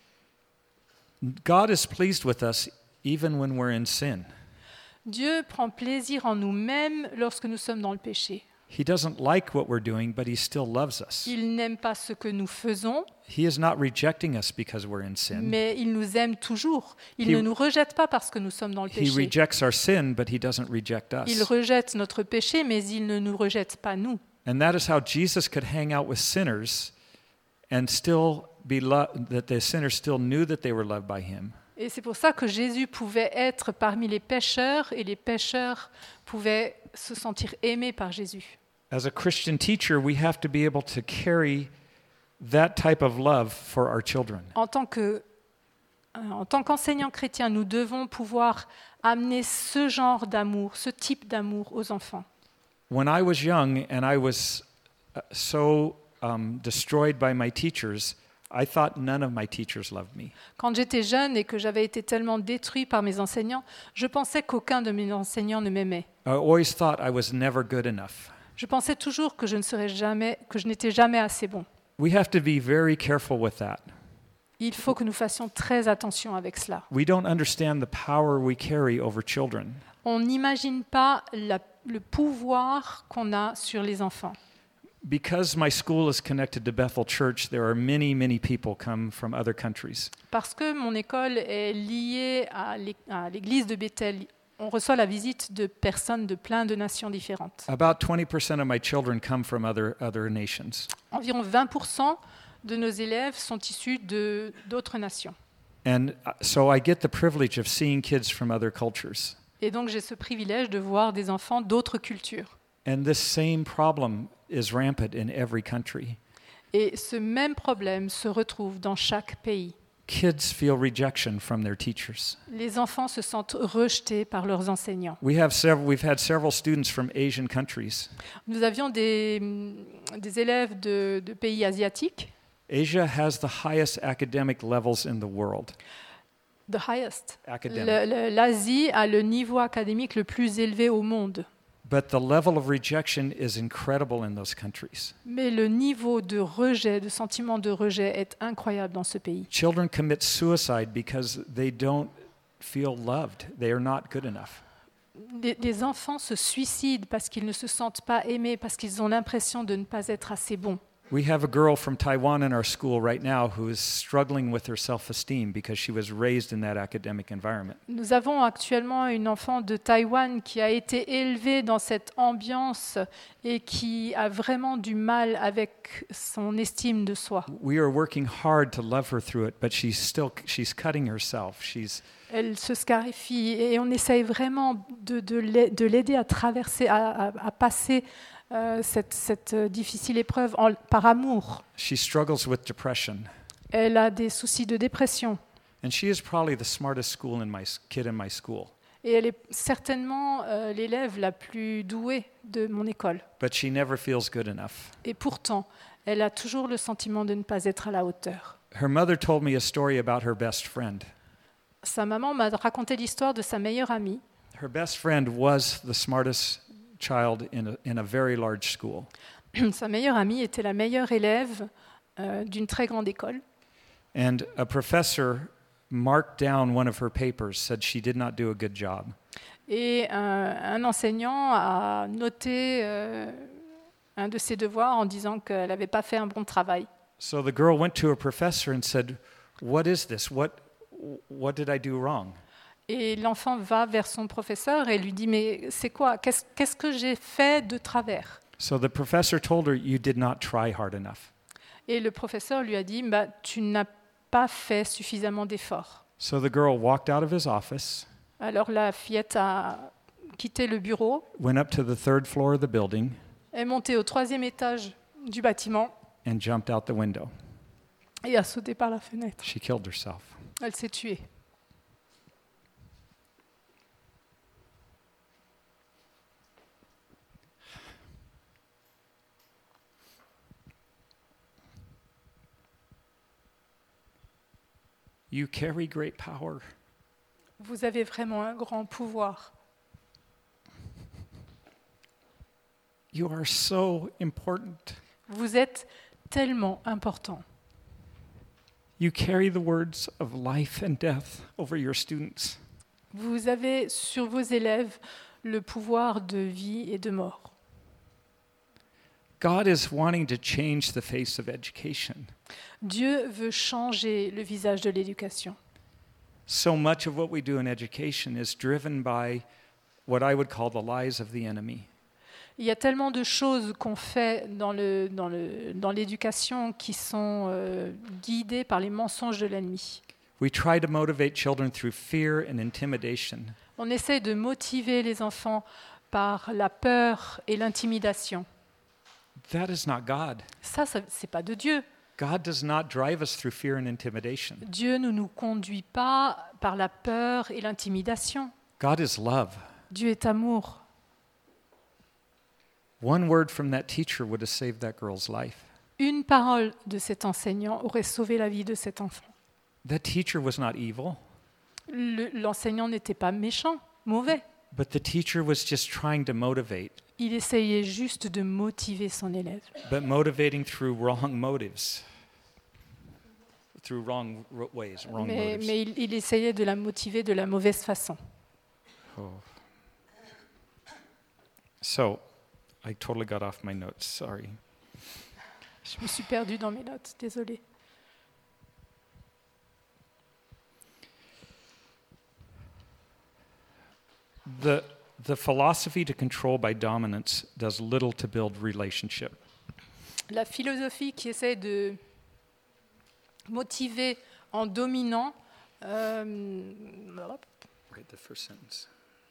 God is pleased with us even when we're in sin. Dieu prend plaisir en nous-mêmes lorsque nous sommes dans le péché. He doesn't like what we're doing, but he still loves us. Il n'aime pas ce que nous faisons, He is not rejecting us because we're in sin. mais il nous aime toujours. Il ne nous rejette pas parce que nous sommes dans le He péché. rejects our sin, but he doesn't reject Il us. rejette notre péché, mais il ne nous rejette pas nous. And that is how Jesus could hang out with sinners and still be that the sinners still knew that they were loved by him. Et c'est pour ça que Jésus pouvait être parmi les pécheurs et les pécheurs pouvaient se sentir aimés par Jésus. As a Christian teacher, we have to be able to carry that type of love for our children. En tant qu'enseignants chrétiens, nous devons pouvoir amener ce genre d'amour, ce type d'amour aux enfants. When I was young and I was so destroyed by my teachers, I thought none of my teachers loved me. Quand j'étais jeune et que j'avais été tellement détruit par mes enseignants, je pensais qu'aucun de mes enseignants ne m'aimait. I always thought I was never good enough. Je pensais toujours que je n'étais jamais assez bon. We have to be very careful with that. Il faut que nous fassions très attention avec cela. We don't understand the power we carry over children. On n'imagine pas le pouvoir qu'on a sur les enfants. Because my school is connected to Bethel Church, there are many, many people come from other countries. Parce que mon école est liée à l'église de Bethel, on reçoit la visite de personnes de plein de nations différentes. About 20% of my children come from other nations. Environ 20% de nos élèves sont issus d'autres nations. And so I get the privilege of seeing kids from other cultures. Et donc j'ai ce privilège de voir des enfants d'autres cultures. And this same problem is rampant in every country. Et ce même problème se retrouve dans chaque pays. Kids feel rejection from their teachers. Les enfants se sentent rejetés par leurs enseignants. We've had several students from Asian countries. Nous avions des élèves de pays asiatiques. Asia has the highest academic levels in the world. The highest. Academic. L'Asie a le niveau académique le plus élevé au monde. But the level of rejection is incredible in those countries. Mais le niveau de rejet, de sentiment de rejet est incroyable dans ce pays. Children commit suicide because they don't feel loved. They are not good enough. Les enfants se suicident parce qu'ils ne se sentent pas aimés, parce qu'ils ont l'impression de ne pas être assez bons. We have a girl from Taiwan in our school right now who is struggling with her self-esteem because she was raised in that academic environment. Nous avons actuellement une enfant de Taïwan qui a été élevée dans cette ambiance et qui a vraiment du mal avec son estime de soi. We are working hard to love her through it, but she's cutting herself. Elle se scarifie et on essaye vraiment de l'aider à traverser, à passer cette difficile épreuve par amour. She struggles with depression. Elle a des soucis de dépression. And she is probably the smartest kid in my school. Et elle est certainement l'élève la plus douée de mon école. But she never feels good enough. Et pourtant, elle a toujours le sentiment de ne pas être à la hauteur. Her mother told me a story about her best friend. Sa maman m'a raconté l'histoire de sa meilleure amie. Her best friend was the smartest child in a very large school. Sa meilleure amie était la meilleure élève d'une très grande école. And a professor marked down one of her papers, said she did not do a good job. Et un enseignant a noté un de ses devoirs en disant qu'elle n'avait pas fait un bon travail. So the girl went to her professor and said, "What is this? What did I do wrong?" Et l'enfant va vers son professeur et lui dit « Mais c'est quoi? Qu'est-ce que j'ai fait de travers ?» So the professor told her, "You did not try hard enough." Et le professeur lui a dit « Tu n'as pas fait suffisamment d'efforts. » So the girl walked out of his office, Alors la fillette a quitté le bureau, went up to the third floor of the building, est montée au 3e étage du bâtiment and jumped out the window. et a sauté par la fenêtre. She killed herself. Elle s'est tuée. You carry great power. Vous avez vraiment un grand pouvoir. You are so important. Vous êtes tellement important. You carry the words of life and death over your students. Vous avez sur vos élèves le pouvoir de vie et de mort. God is wanting to change the face of education. Dieu veut changer le visage de l'éducation. So much of what we do in education is driven by what I would call the lies of the enemy. Il y a tellement de choses qu'on fait dans l'éducation qui sont guidées par les mensonges de l'ennemi. We try to motivate children through fear and intimidation. On essaie de motiver les enfants par la peur et l'intimidation. That is not God. Ça c'est pas de Dieu. God does not drive us through fear and intimidation. Dieu ne nous conduit pas par la peur et l'intimidation. God is love. Dieu est amour. One word from that teacher would have saved that girl's life. Une parole de cet enseignant aurait sauvé la vie de cet enfant. That teacher was not evil, L'enseignant n'était pas méchant, mauvais. but the teacher was just trying to motivate, Il essayait juste de motiver son élève. but motivating through wrong motives. Through wrong ways, wrong Mais motives. il essayait de la motiver de la mauvaise façon. Oh. So, I totally got off my notes, sorry. Je me suis perdue dans mes notes, désolée. The philosophy to control by dominance does little to build relationship. La philosophie qui essaie de motiver en dominant Right, the first sentence.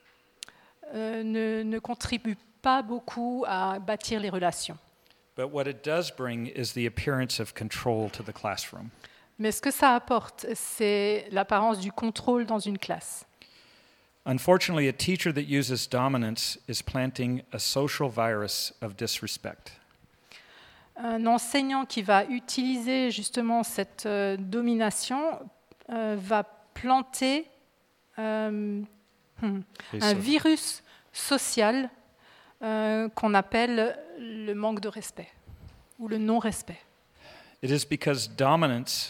ne contribue pas beaucoup à bâtir les relations. But what it does bring is the appearance of control to the classroom. Mais ce que ça apporte, c'est l'apparence du contrôle dans une classe. Unfortunately, a teacher that uses dominance is planting a social virus of disrespect. Un enseignant qui va utiliser justement cette domination va planter un virus social qu'on appelle le manque de respect ou le non-respect. It is because dominance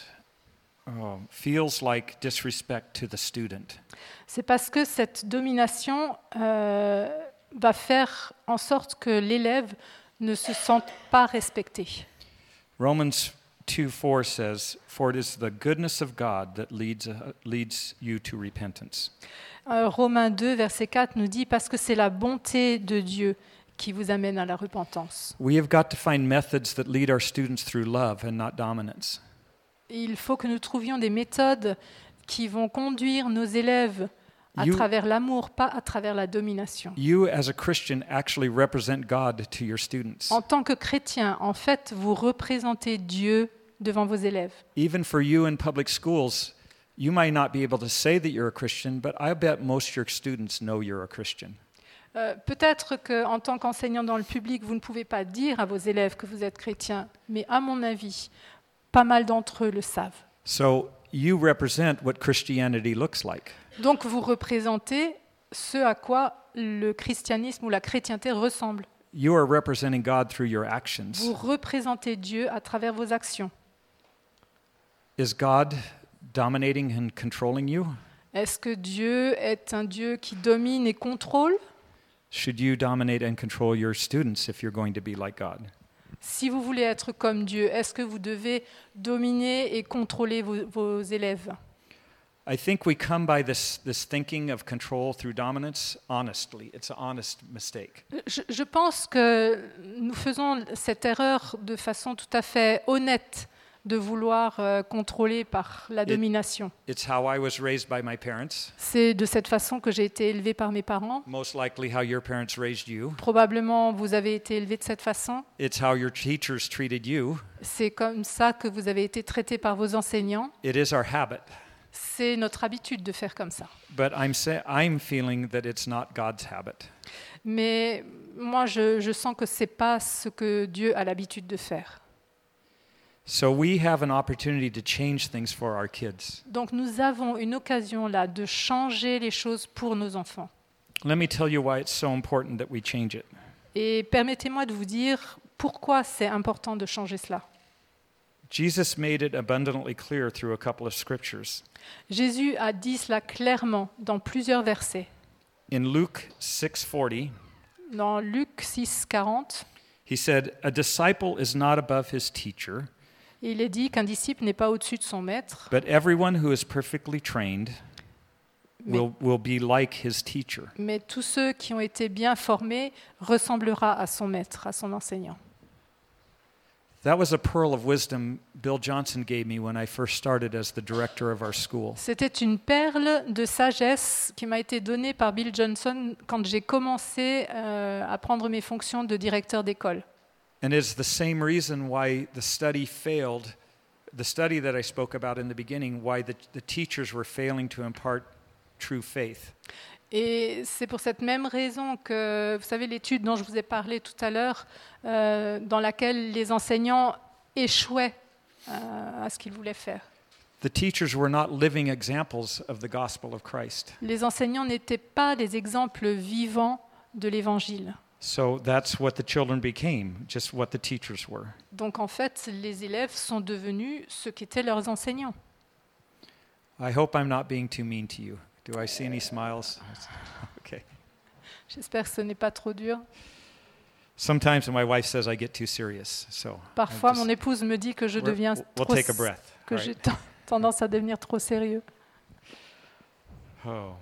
feels like disrespect to the student. C'est parce que cette domination va faire en sorte que l'élève ne se sente pas respecté. Romans 2:4 says, "For it is the goodness of God that leads you to repentance." Romains 2, verset 4 nous dit « Parce que c'est la bonté de Dieu qui vous amène à la repentance. We have got to find methods that lead our students through love and not dominance. » Il faut que nous trouvions des méthodes qui vont conduire nos élèves à travers l'amour, pas à travers la domination. You, as a Christian, actually represent God to your students. En tant que chrétien, en fait, vous représentez Dieu devant vos élèves. Even for you in public schools, you might not be able to say that you're a Christian, but I bet most of your students know you're a Christian. Peut-être qu'en tant qu'enseignant dans le public, vous ne pouvez pas dire à vos élèves que vous êtes chrétien, mais à mon avis, pas mal d'entre eux le savent. So you represent what Christianity looks like. Donc vous représentez ce à quoi le christianisme ou la chrétienté ressemble. You are representing God through your actions. Vous représentez Dieu à travers vos actions. Is God dominating and controlling you? Est-ce que Dieu est un Dieu qui domine et contrôle? Should you dominate and control your students if you're going to be like God? Si vous voulez être comme Dieu, est-ce que vous devez dominer et contrôler vos élèves? I think we come by this thinking of control through dominance honestly. It's an honest mistake. Je pense que nous faisons cette erreur de façon tout à fait honnête de vouloir contrôler par la domination. It's how I was raised by my parents. C'est de cette façon que j'ai été élevé par mes parents. Most likely how your parents raised you. Probablement vous avez été élevé de cette façon. It's how your teachers treated you. C'est comme ça que vous avez été traité par vos enseignants. It is our habit. C'est notre habitude de faire comme ça. But I'm feeling that it's not God's habit. Mais moi, je sens que c'est pas ce que Dieu a l'habitude de faire. So we have an opportunity to change things for our kids. Donc nous avons une occasion là de changer les choses pour nos enfants. Let me tell you why it's so important that we change it. Et permettez-moi de vous dire pourquoi c'est important de changer cela. Jesus made it abundantly clear through a couple of scriptures. Jésus a dit cela clairement dans plusieurs versets. In Luke 6:40, Dans Luc 6,40, he said, "A disciple is not above his teacher, il est dit qu'un disciple n'est pas au-dessus de son maître, but everyone who is perfectly trained mais, will be like his teacher." mais tous ceux qui ont été bien formés ressemblera à son maître, à son enseignant. That was a pearl of wisdom Bill Johnson gave me when I first started as the director of our school. C'était une perle de sagesse qui m'a été donnée par Bill Johnson quand j'ai commencé à prendre mes fonctions de directeur d'école. And it's the same reason why the study failed the study that I spoke about in the beginning, why the teachers were failing to impart true faith. Et c'est pour cette même raison que, vous savez, l'étude dont je vous ai parlé tout à l'heure, dans laquelle les enseignants échouaient à ce qu'ils voulaient faire. The teachers were not living examples of the gospel of Christ. Les enseignants n'étaient pas des exemples vivants de l'Évangile. So that's what the children became, just what the teachers were. Donc en fait, les élèves sont devenus ce qu'étaient leurs enseignants. I hope I'm not being too mean to you. Do I see any smiles? Okay. J'espère que ce n'est pas trop dur. Sometimes my wife says I get too serious, so Parfois, I'm just- mon épouse me dit que je deviens we'll trop, take a breath. que all j'ai right? tendance à devenir trop sérieux. Oh.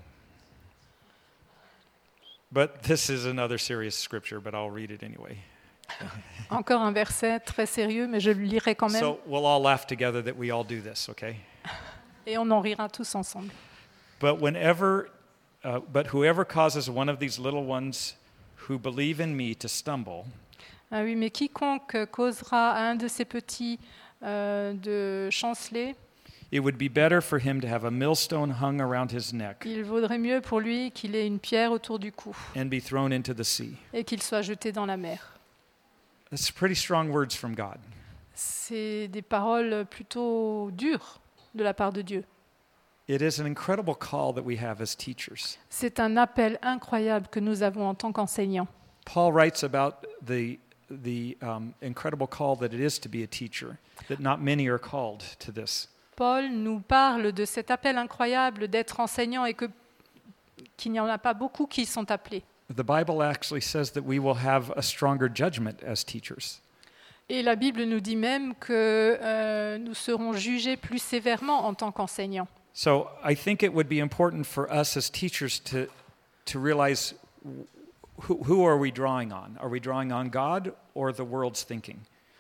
But this is another serious scripture, but I'll read it anyway. Encore un verset très sérieux, mais je le lirai quand même, So we'll all laugh together that we all do this, okay? et on en rira tous ensemble. But whoever causes one of these little ones who believe in me to stumble, Ah oui, mais quiconque causera à un de ces petits de chanceler, it would be better for him to have a millstone hung around his neck il vaudrait mieux pour lui qu'il ait une pierre autour du cou and be thrown into the sea. et qu'il soit jeté dans la mer. That's pretty strong words from God. C'est des paroles plutôt dures de la part de Dieu. It is an incredible call that we have as teachers. C'est un appel incroyable que nous avons en tant qu'enseignants. Paul writes about the incredible call that it is to be a teacher, that not many are called to this. Paul nous parle de cet appel incroyable d'être enseignant et qu'il n'y en a pas beaucoup qui sont appelés. The Bible actually says that we will have a stronger judgment as teachers. Et la Bible nous dit même que nous serons jugés plus sévèrement en tant qu'enseignants. So I think it would be important for us as teachers to realize who are we drawing on? Are we drawing on God or the world's thinking?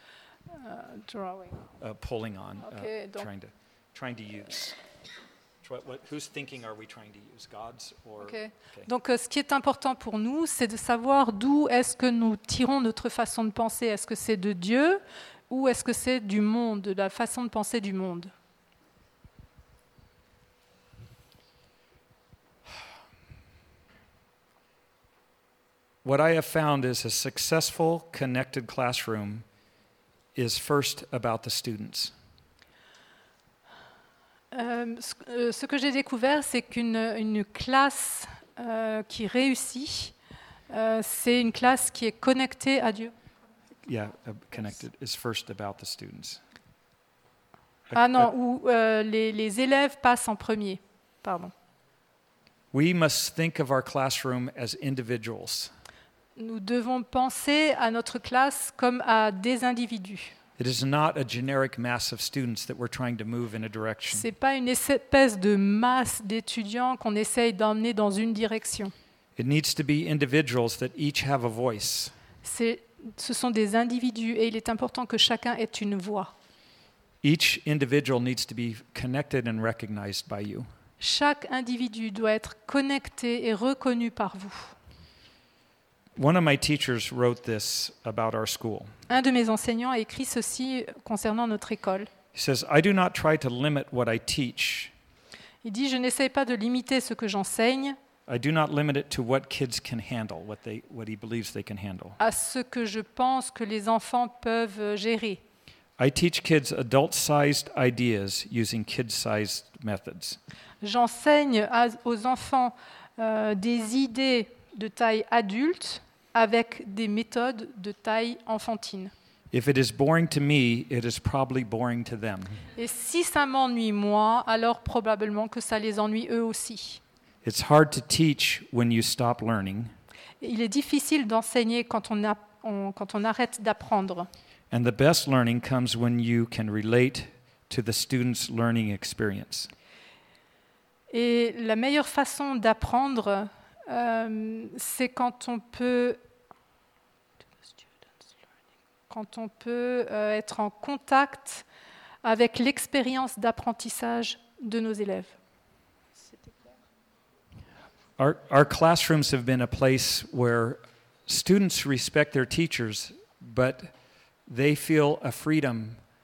Pulling on, Okay, donc- trying to use. Whose thinking are we trying to use? God's or? Ok. Okay. Donc ce qui est important pour nous, c'est de savoir d'où est-ce que nous tirons notre façon de penser. Est-ce que c'est de Dieu ou est-ce que c'est du monde, de la façon de penser du monde? What I have found is a successful, connected classroom is first about the students. Ce que j'ai découvert, c'est qu'une classe qui réussit, c'est une classe qui est connectée à Dieu. Yeah, connected is first about the students. Ah non, où les élèves passent en premier. Pardon. We must think of our classroom as individuals. Nous devons penser à notre classe comme à des individus. It is not a generic mass of students that we're trying to move in a Ce direction. n'est pas une espèce de masse d'étudiants qu'on essaye d'emmener dans une direction. It needs to be individuals that each have a voice. Ce sont des individus et il est important que chacun ait une voix. Each individual needs to be connected and recognized by you. Chaque individu doit être connecté et reconnu par vous. One of my teachers wrote this about our school. Un de mes enseignants a écrit ceci concernant notre école. He says, I do not try to limit what I teach. Il dit, je n'essaye pas de limiter ce que j'enseigne I do not limit it to what kids can handle, what he believes they can handle. à ce que je pense que les enfants peuvent gérer. I teach kids adult-sized ideas using kid-sized methods. J'enseigne aux enfants des idées de taille adulte avec des méthodes de taille enfantine. If it is boring to me, it is probably boring to them. Et si ça m'ennuie moi, alors probablement que ça les ennuie eux aussi. It's hard to teach when you stop learning, Et il est difficile d'enseigner quand on arrête d'apprendre. and the best learning comes when you can relate to the student's learning experience. Et la meilleure façon d'apprendre, c'est quand on peut être en contact avec l'expérience d'apprentissage de nos élèves. Our classrooms have been a place where students respect their teachers, but they feel a freedom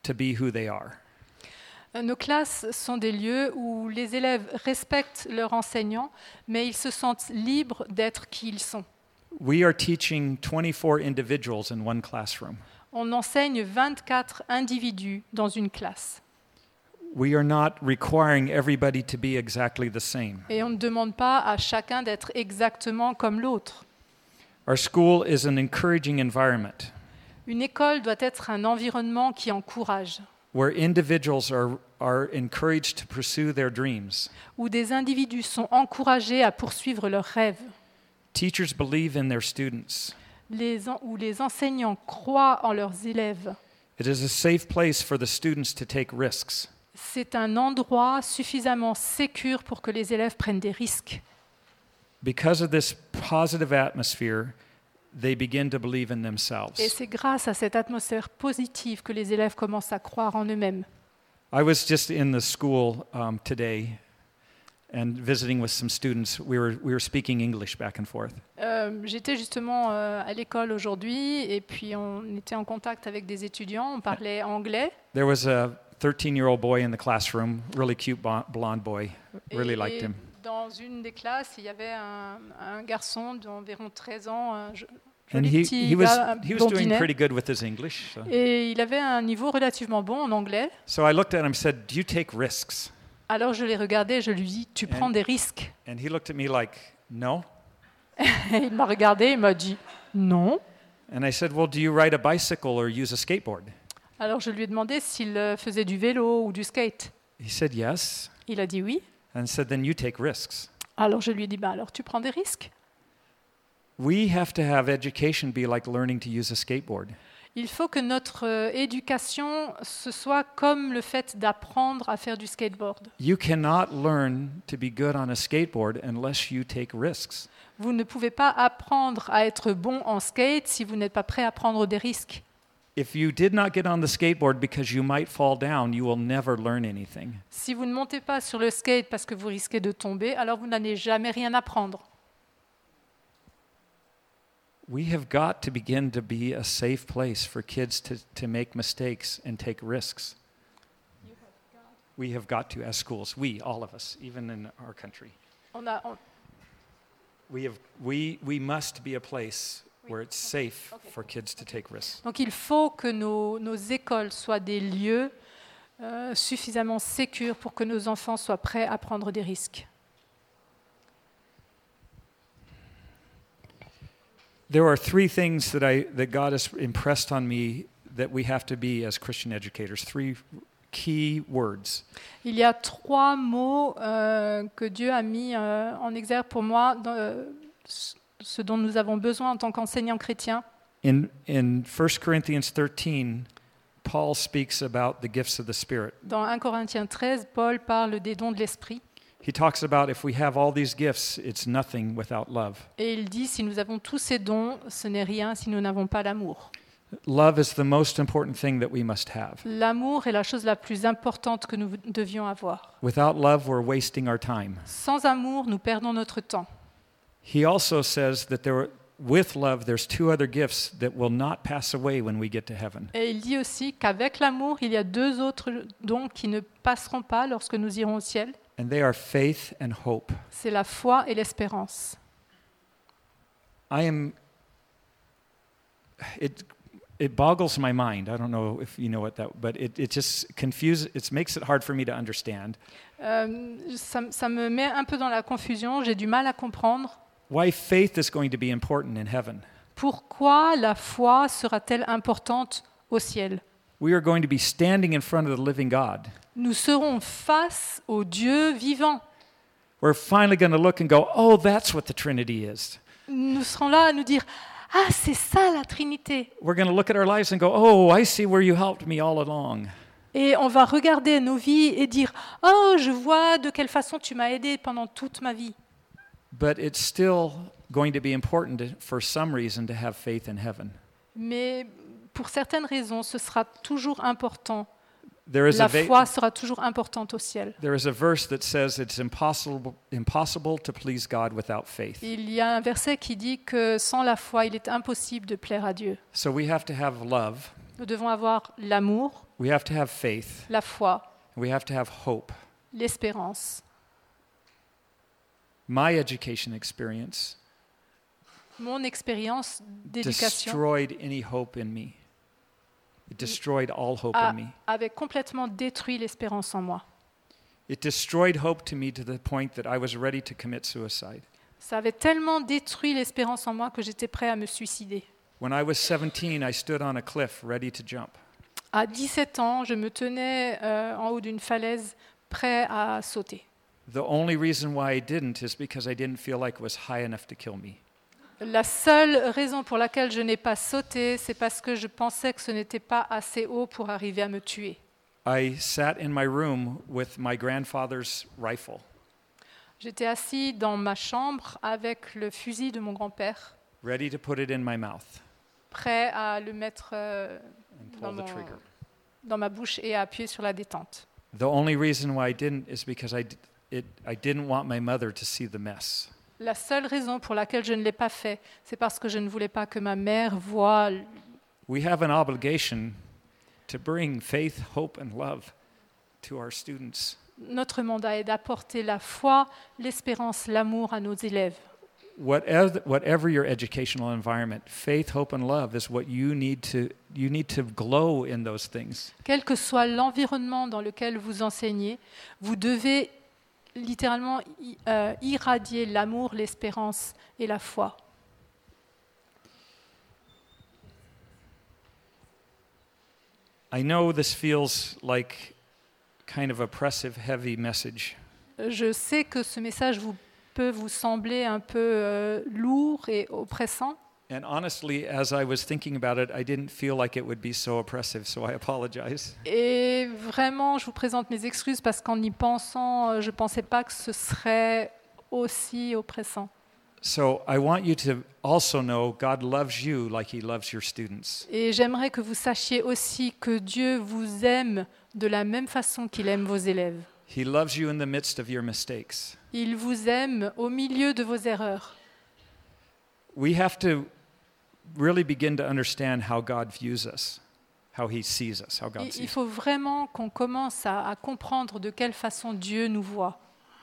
to be who they are. Nos classes sont des lieux où les élèves respectent leurs enseignants, mais ils se sentent libres d'être qui ils sont. We are teaching 24 individuals in one classroom. On enseigne 24 individus dans une classe. We are not requiring everybody to be exactly the same. Et on ne demande pas à chacun d'être exactement comme l'autre. Our school is an encouraging environment Une école doit être un environnement qui encourage, where individuals are encouraged to pursue their dreams. où des individus sont encouragés à poursuivre leurs rêves, Teachers believe in their students. où les enseignants croient en leurs élèves. It is a safe place for the students to take risks. C'est un endroit suffisamment sécure pour que les élèves prennent des risques. Because of this positive atmosphere, they begin to believe in themselves. Et c'est grâce à cette atmosphère positive que les élèves commencent à croire en eux-mêmes. I was just in the school today and visiting with some students. We were speaking English back and forth. J'étais justement à l'école aujourd'hui et puis on était en contact avec des étudiants, on parlait anglais. There was a 13-year-old boy in the classroom, really cute blonde boy. Really liked him. Dans une des classes, il y avait un garçon d'environ 13 ans, un And joli petit he was gars doing blondinet. pretty good with his English. So. Et il avait un niveau relativement bon en anglais. So I looked at him and said, "Do you take risks?" Alors je l'ai regardé et je lui dis, tu prends des risques? And he looked at me like, "No." Et il m'a regardé, il m'a dit, non. And I said, "Well, do you ride a bicycle or use a skateboard?" Alors je lui ai demandé s'il faisait du vélo ou du skate. He said, "Yes." Il a dit oui. And said, "Then you take risks." Alors je lui ai dit, alors tu prends des risques? We have to have education be like learning to use a skateboard. Il faut que notre éducation, ce soit comme le fait d'apprendre à faire du skateboard. You cannot learn to be good on a skateboard unless you take risks. Vous ne pouvez pas apprendre à être bon en skate si vous n'êtes pas prêt à prendre des risques. If you did not get on the skateboard because you might fall down, you will never learn anything. Si vous ne montez pas sur le skate parce que vous risquez de tomber, alors vous n'allez jamais rien apprendre. We have got to begin to be a safe place for kids to make mistakes and take risks. We have got to, as schools, we, all of us, even in our country. We must be a place where it's safe for kids to take risks. Donc il faut que nos écoles soient des lieux suffisamment sécures pour que nos enfants soient prêts à prendre des risques. There are three things that God has impressed on me that we have to be as Christian educators. Three key words. Il y a 3 mots que Dieu a mis en exergue pour moi, ce dont nous avons besoin en tant qu'enseignants chrétiens. In 1 Corinthians 13, Paul speaks about the gifts of the Spirit. Dans 1 Corinthiens 13, Paul parle des dons de l'esprit. He talks about if we have all these gifts, it's nothing without love. Et il dit, si nous avons tous ces dons, ce n'est rien si nous n'avons pas l'amour. Love is the most important thing that we must have. L'amour est la chose la plus importante que nous devions avoir. Without love, we're wasting our time. Sans amour, nous perdons notre temps. He also says that with love, there's 2 other gifts that will not pass away when we get to heaven. Et il dit aussi qu'avec l'amour, il y a 2 autres dons qui ne passeront pas lorsque nous irons au ciel. And they are faith and hope. C'est la foi et l'espérance. It boggles my mind. I don't know if you know what that, but it just it makes it hard for me to understand. Ça me met un peu dans la confusion, j'ai du mal à comprendre. Why faith is going to be important in heaven. Pourquoi la foi sera-t-elle importante au ciel? We are going to be standing in front of the living God. Nous serons face au Dieu vivant. We're finally going to look and go, "Oh, that's what the Trinity is." Nous serons là à nous dire, ah, c'est ça la Trinité. We're going to look at our lives and go, "Oh, I see where you helped me all along." Et on va regarder nos vies et dire, oh, je vois de quelle façon tu m'as aidé pendant toute ma vie. But it's still going to be important for some reason to have faith in heaven. Mais pour certaines raisons, ce sera toujours important. La foi sera toujours importante au ciel. There is a verse that says it's impossible to please God without faith. Il y a un verset qui dit que sans la foi, il est impossible de plaire à Dieu. So we have to have love. Nous devons avoir l'amour. We have to have faith. la foi, We have to have hope. l'espérance. My education experience Mon expérience d'éducation destroyed any hope in me. It destroyed all hope in me. avait complètement détruit l'espérance en moi. It destroyed hope to me to the point that I was ready to commit suicide. Ça avait tellement détruit l'espérance en moi que j'étais prêt à me suicider. When I was 17, I stood on a cliff ready to jump. À 17 ans, je me tenais en haut d'une falaise, prêt à sauter. The only reason why I didn't is because I didn't feel like it was high enough to kill me. La seule raison pour laquelle je n'ai pas sauté, c'est parce que je pensais que ce n'était pas assez haut pour arriver à me tuer. I sat in my room with my grandfather's rifle, J'étais assis dans ma chambre avec le fusil de mon grand-père, ready to put it in my mouth prêt à le mettre and dans, pull the trigger. dans ma bouche et à appuyer sur la détente. The only reason why I didn't is because I didn't want my mother to see the mess. La seule raison pour laquelle je ne l'ai pas fait, c'est parce que je ne voulais pas que ma mère voie. We have an obligation to bring faith, hope, and love to our students. Notre mandat est d'apporter la foi, l'espérance, l'amour à nos élèves. Whatever your educational environment, faith, hope, and love is what you need to glow in those things. Quel que soit l'environnement dans lequel vous enseignez, vous devez littéralement irradier l'amour, l'espérance et la foi. I know this feels like kind of oppressive, heavy message. Je sais que ce message peut vous sembler un peu lourd et oppressant. And honestly, as I was thinking about it, I didn't feel like it would be so oppressive, so I apologize. Et vraiment, je vous présente mes excuses parce qu'en y pensant, je ne pensais pas que ce serait aussi oppressant. So I want you to also know God loves you like He loves your students. Et j'aimerais que vous sachiez aussi que Dieu vous aime de la même façon qu'il aime vos élèves. He loves you in the midst of your mistakes. Il vous aime au milieu de vos erreurs. We have to really begin to understand how God views us, how He sees us, how God Il sees faut vraiment qu'on commence à comprendre de quelle façon Dieu nous voit.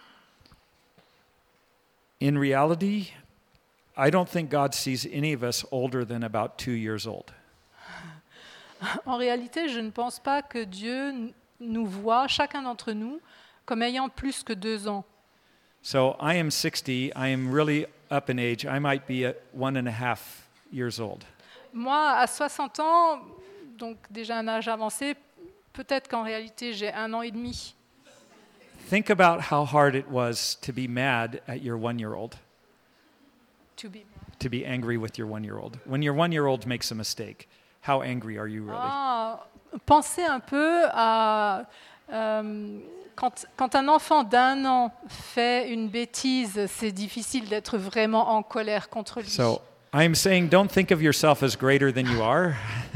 In reality, I don't think God sees any of us older than about 2 years old. En réalité, je ne pense pas que Dieu nous voit, chacun d'entre nous, comme ayant plus que 2 ans. So I am 60. I am really up in age. I might be at 1.5 years old. Moi, à 60 ans, donc déjà un âge avancé, peut-être qu'en réalité j'ai 1 an et demi. Think about how hard it was to be mad at your 1-year-old, To be- to be angry with your 1-year-old. When your 1-year-old makes a mistake, how angry are you really? Pensez un peu à quand un enfant d'1 an fait une bêtise, c'est difficile d'être vraiment en colère contre lui. So I'm saying don't think of yourself as greater than you are.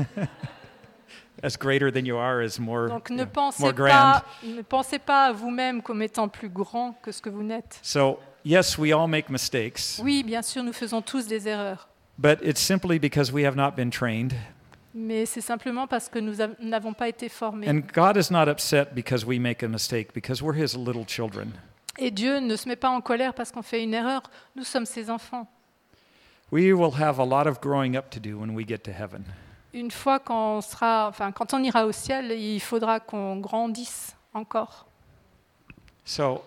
As greater than you are is more, Donc more grand. ne pensez pas à vous-même comme étant plus grand que ce que vous n'êtes. So yes, we all make mistakes, Oui, bien sûr, nous faisons tous des erreurs. but it's simply because we have not been trained. Mais c'est simplement parce que nous n'avons pas été formés. And God is not upset because we make a mistake, because we're His little children. Et Dieu ne se met pas en colère parce qu'on fait une erreur. Nous sommes ses enfants. We will have a lot of growing up to do when we get to heaven. Une fois quand on ira au ciel, il faudra qu'on grandisse encore. So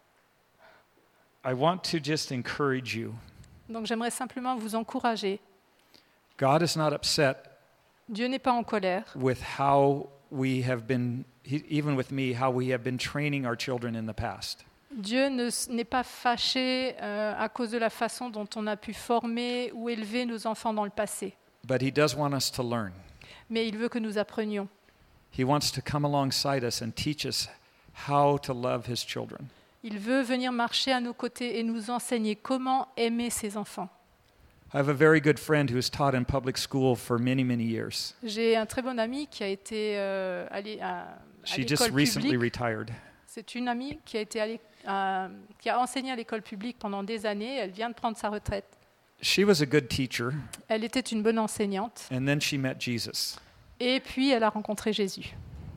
I want to just encourage you. Donc j'aimerais simplement vous encourager. God is not upset Dieu n'est pas en colère. with how we have been, even with me, how we have been training our children in the past. Dieu n'est pas fâché à cause de la façon dont on a pu former ou élever nos enfants dans le passé. But He does want us to learn. Mais il veut que nous apprenions. He wants to come alongside us and teach us how to love His children. Il veut venir marcher à nos côtés et nous enseigner comment aimer ses enfants. I have a very good friend who has taught in public school for many, many years. J'ai un très bon ami qui a été allé à She l'école just recently publique. retired. C'est une amie qui a enseigné à l'école publique pendant des années. Elle vient de prendre sa retraite. She was a good teacher, Elle était une bonne enseignante. and then she met Jesus. Et puis, elle a rencontré Jésus.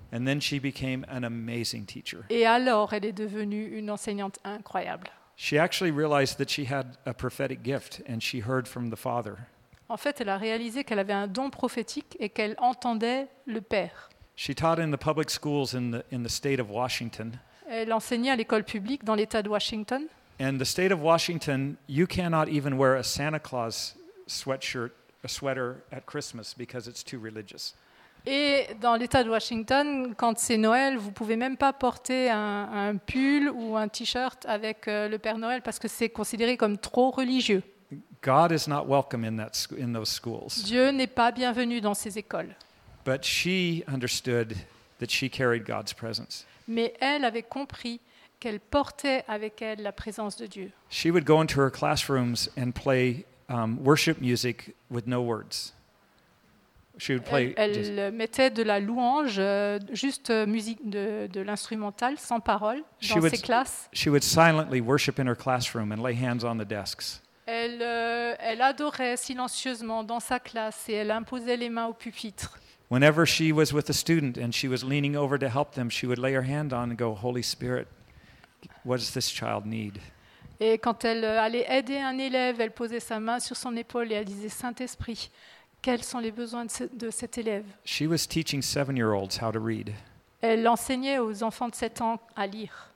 And then she became an amazing teacher. Et alors, elle est devenue une enseignante incroyable. She actually realized that she had a prophetic gift, and she heard from the Father. En fait, elle a réalisé qu'elle avait un don prophétique et qu'elle entendait le Père. She taught in the public schools in the state of Washington. Elle enseignait à l'école publique dans l'État de Washington. And the state of Washington, you cannot even wear a Santa Claus sweater at Christmas because it's too religious. Et dans l'État de Washington, quand c'est Noël, vous ne pouvez même pas porter un pull ou un t-shirt avec le Père Noël parce que c'est considéré comme trop religieux. God is not welcome in those schools. Dieu n'est pas bienvenu dans ces écoles. But she understood that she carried God's presence. Mais elle avait compris qu'elle portait avec elle la présence de Dieu. She would go into her classrooms and play worship music with no words. She would play. Elle mettait de la louange, juste musique de l'instrumental, sans parole, dans ses classes. She would silently worship in her classroom and lay hands on the desks. Elle adorait silencieusement dans sa classe et elle imposait les mains au pupitre. Whenever she was with a student and she was leaning over to help them, she would lay her hand on and go, Holy Spirit, what does this child need? Et quand elle allait aider un élève, elle posait sa main sur son épaule et elle disait, Saint-Esprit, quels sont les besoins de cet élève? She was teaching 7-year-olds how to read. Elle enseignait aux enfants de 7 ans à lire.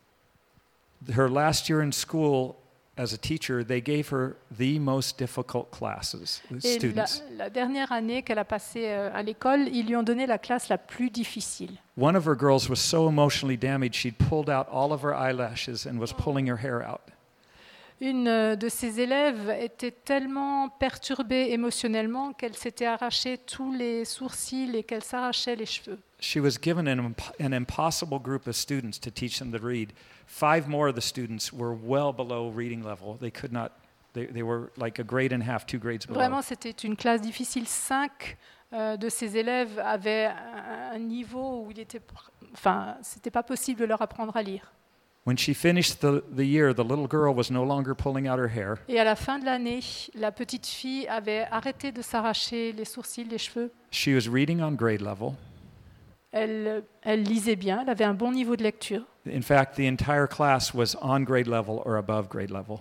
Her last year in school, as a teacher, they gave her the most difficult classes, Et students. la dernière année qu'elle a passée à l'école, ils lui ont donné la classe la plus difficile. One of her girls was so emotionally damaged, she'd pulled out all of her eyelashes and was pulling her hair out. Une de ses élèves était tellement perturbée émotionnellement qu'elle s'était arraché tous les sourcils et qu'elle s'arrachait les cheveux. She was given an impossible group of students to teach them to read. 5 more of the students were well below reading level. They could not, they were like a grade and a half, 2 grades below. Vraiment, c'était une classe difficile. 5 de ses élèves avaient un niveau où c'était pas possible de leur apprendre à lire. When she finished the year, the little girl was no longer pulling out her hair. Et à la fin de l'année, la petite fille avait arrêté de s'arracher les sourcils, les cheveux. She was reading on grade level. Elle lisait bien, elle avait un bon niveau de lecture. In fact, the entire class was on grade level or above grade level.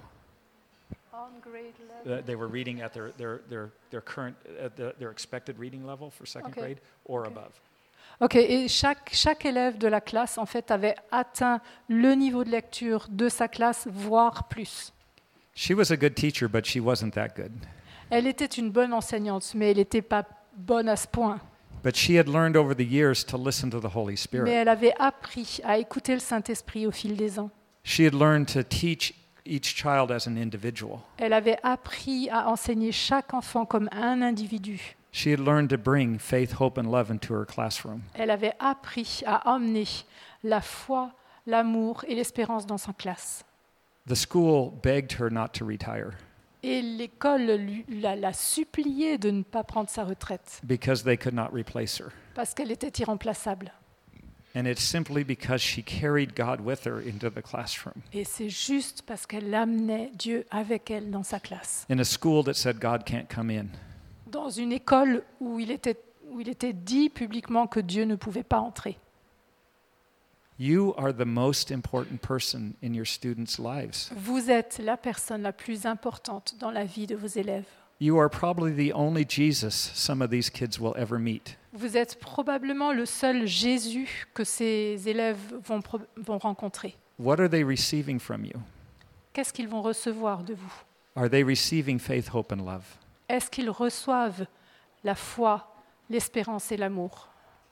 They were reading at their current their expected reading level for second grade or above. Ok, et chaque élève de la classe, en fait, avait atteint le niveau de lecture de sa classe, voire plus. She was a good teacher, but she wasn't that good. Elle était une bonne enseignante, mais elle n'était pas bonne à ce point. But she had learned over the years to listen to the Holy Mais Spirit. elle avait appris à écouter le Saint-Esprit au fil des ans. She had learned to teach each child as an individual. Elle avait appris à enseigner chaque enfant comme un individu. She had learned to bring faith, hope, and love into her classroom. Elle avait appris à emmener la foi, l'amour et l'espérance dans sa classe. The school begged her not to retire Et l'école l'a supplié de ne pas prendre sa retraite because they could not replace her. parce qu'elle était irremplaçable. And it's simply because she carried God with her into the classroom. Et c'est juste parce qu'elle amenait Dieu avec elle dans sa classe. In a school that said God can't come in. Dans une école où il était dit publiquement que Dieu ne pouvait pas entrer. You are the most important person in your students' lives. Vous êtes la personne la plus importante dans la vie de vos élèves. You are probably the only Jesus some of these kids will ever meet. Vous êtes probablement le seul Jésus que ces élèves vont rencontrer. What are they receiving from you? Qu'est-ce qu'ils vont recevoir de vous? Are they receiving faith, hope, and love? Est-ce qu'ils reçoivent la foi, l'espérance et l'amour?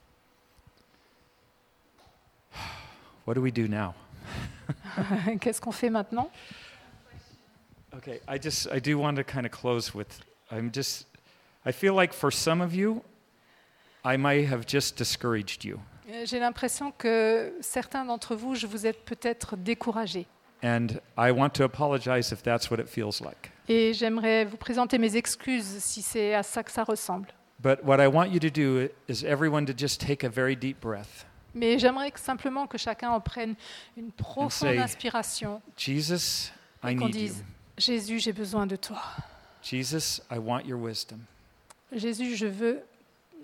What do we do now? Qu'est-ce qu'on fait maintenant? Okay, I do want to kind of close with, I feel like for some of you, I might have just discouraged you. J'ai l'impression que certains d'entre vous, je vous ai peut-être découragés. And I want to apologize if that's what it feels like. Et j'aimerais vous présenter mes excuses si c'est à ça que ça ressemble. But what I want you to do is everyone to just take a very deep breath. Mais j'aimerais simplement que chacun en prenne une profonde say, inspiration Jesus, I et qu'on need you. dise, Jésus, j'ai besoin de toi. Jesus, I want your wisdom. Jésus, je veux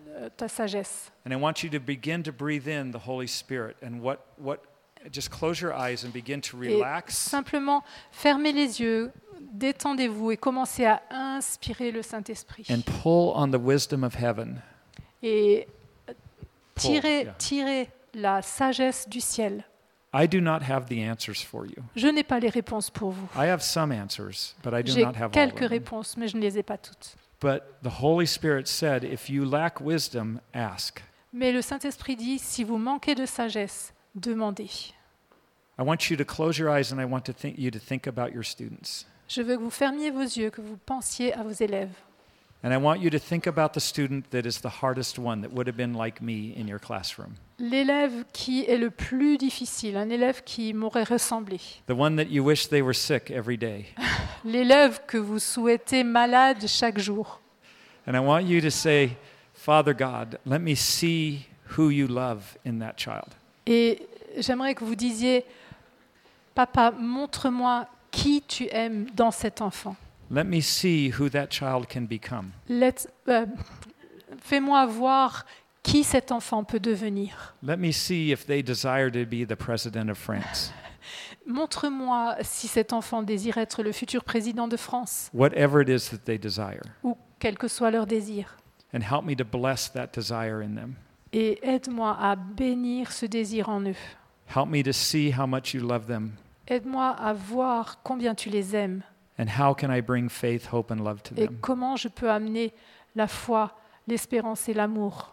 ta sagesse. And I want you to begin to breathe in the Holy Spirit. And just close your eyes and begin to Et relax. simplement, fermez les yeux, détendez-vous et commencez à inspirer le Saint-Esprit. And pull on the wisdom of heaven. Et yeah. tirez la sagesse du ciel. I do not have the answers for you. Je n'ai pas les réponses pour vous. I have some answers, but I do J'ai not have all of quelques them. réponses, mais je ne les ai pas toutes. But the Holy Spirit said, if you lack wisdom, ask. Mais le Saint-Esprit dit, si vous manquez de sagesse, demandez. I want you to close your eyes and I want you to think about your students. Je veux que vous fermiez vos yeux, que vous pensiez à vos élèves. And I want you to think about the student that is the hardest one that would have been like me in your classroom. L'élève qui est le plus difficile, un élève qui m'aurait ressemblé. The one that you wish they were sick every day. L'élève que vous souhaitez malade chaque jour. And I want you to say, Father God, let me see who you love in that child. Et j'aimerais que vous disiez, Papa, montre-moi qui tu aimes dans cet enfant. Let me see who that child can become. Fais-moi voir qui cet enfant peut devenir. Let me see if they desire to be the president of France. Montre-moi si cet enfant désire être le futur président de France, Whatever it is that they desire. ou quel que soit leur désir. And help me to bless that desire in them. Et aide-moi à bénir ce désir en eux. Help me to see how much you love them. Aide-moi à voir combien tu les aimes And how can I bring faith, hope, and love to et them? comment je peux amener la foi, l'espérance et l'amour.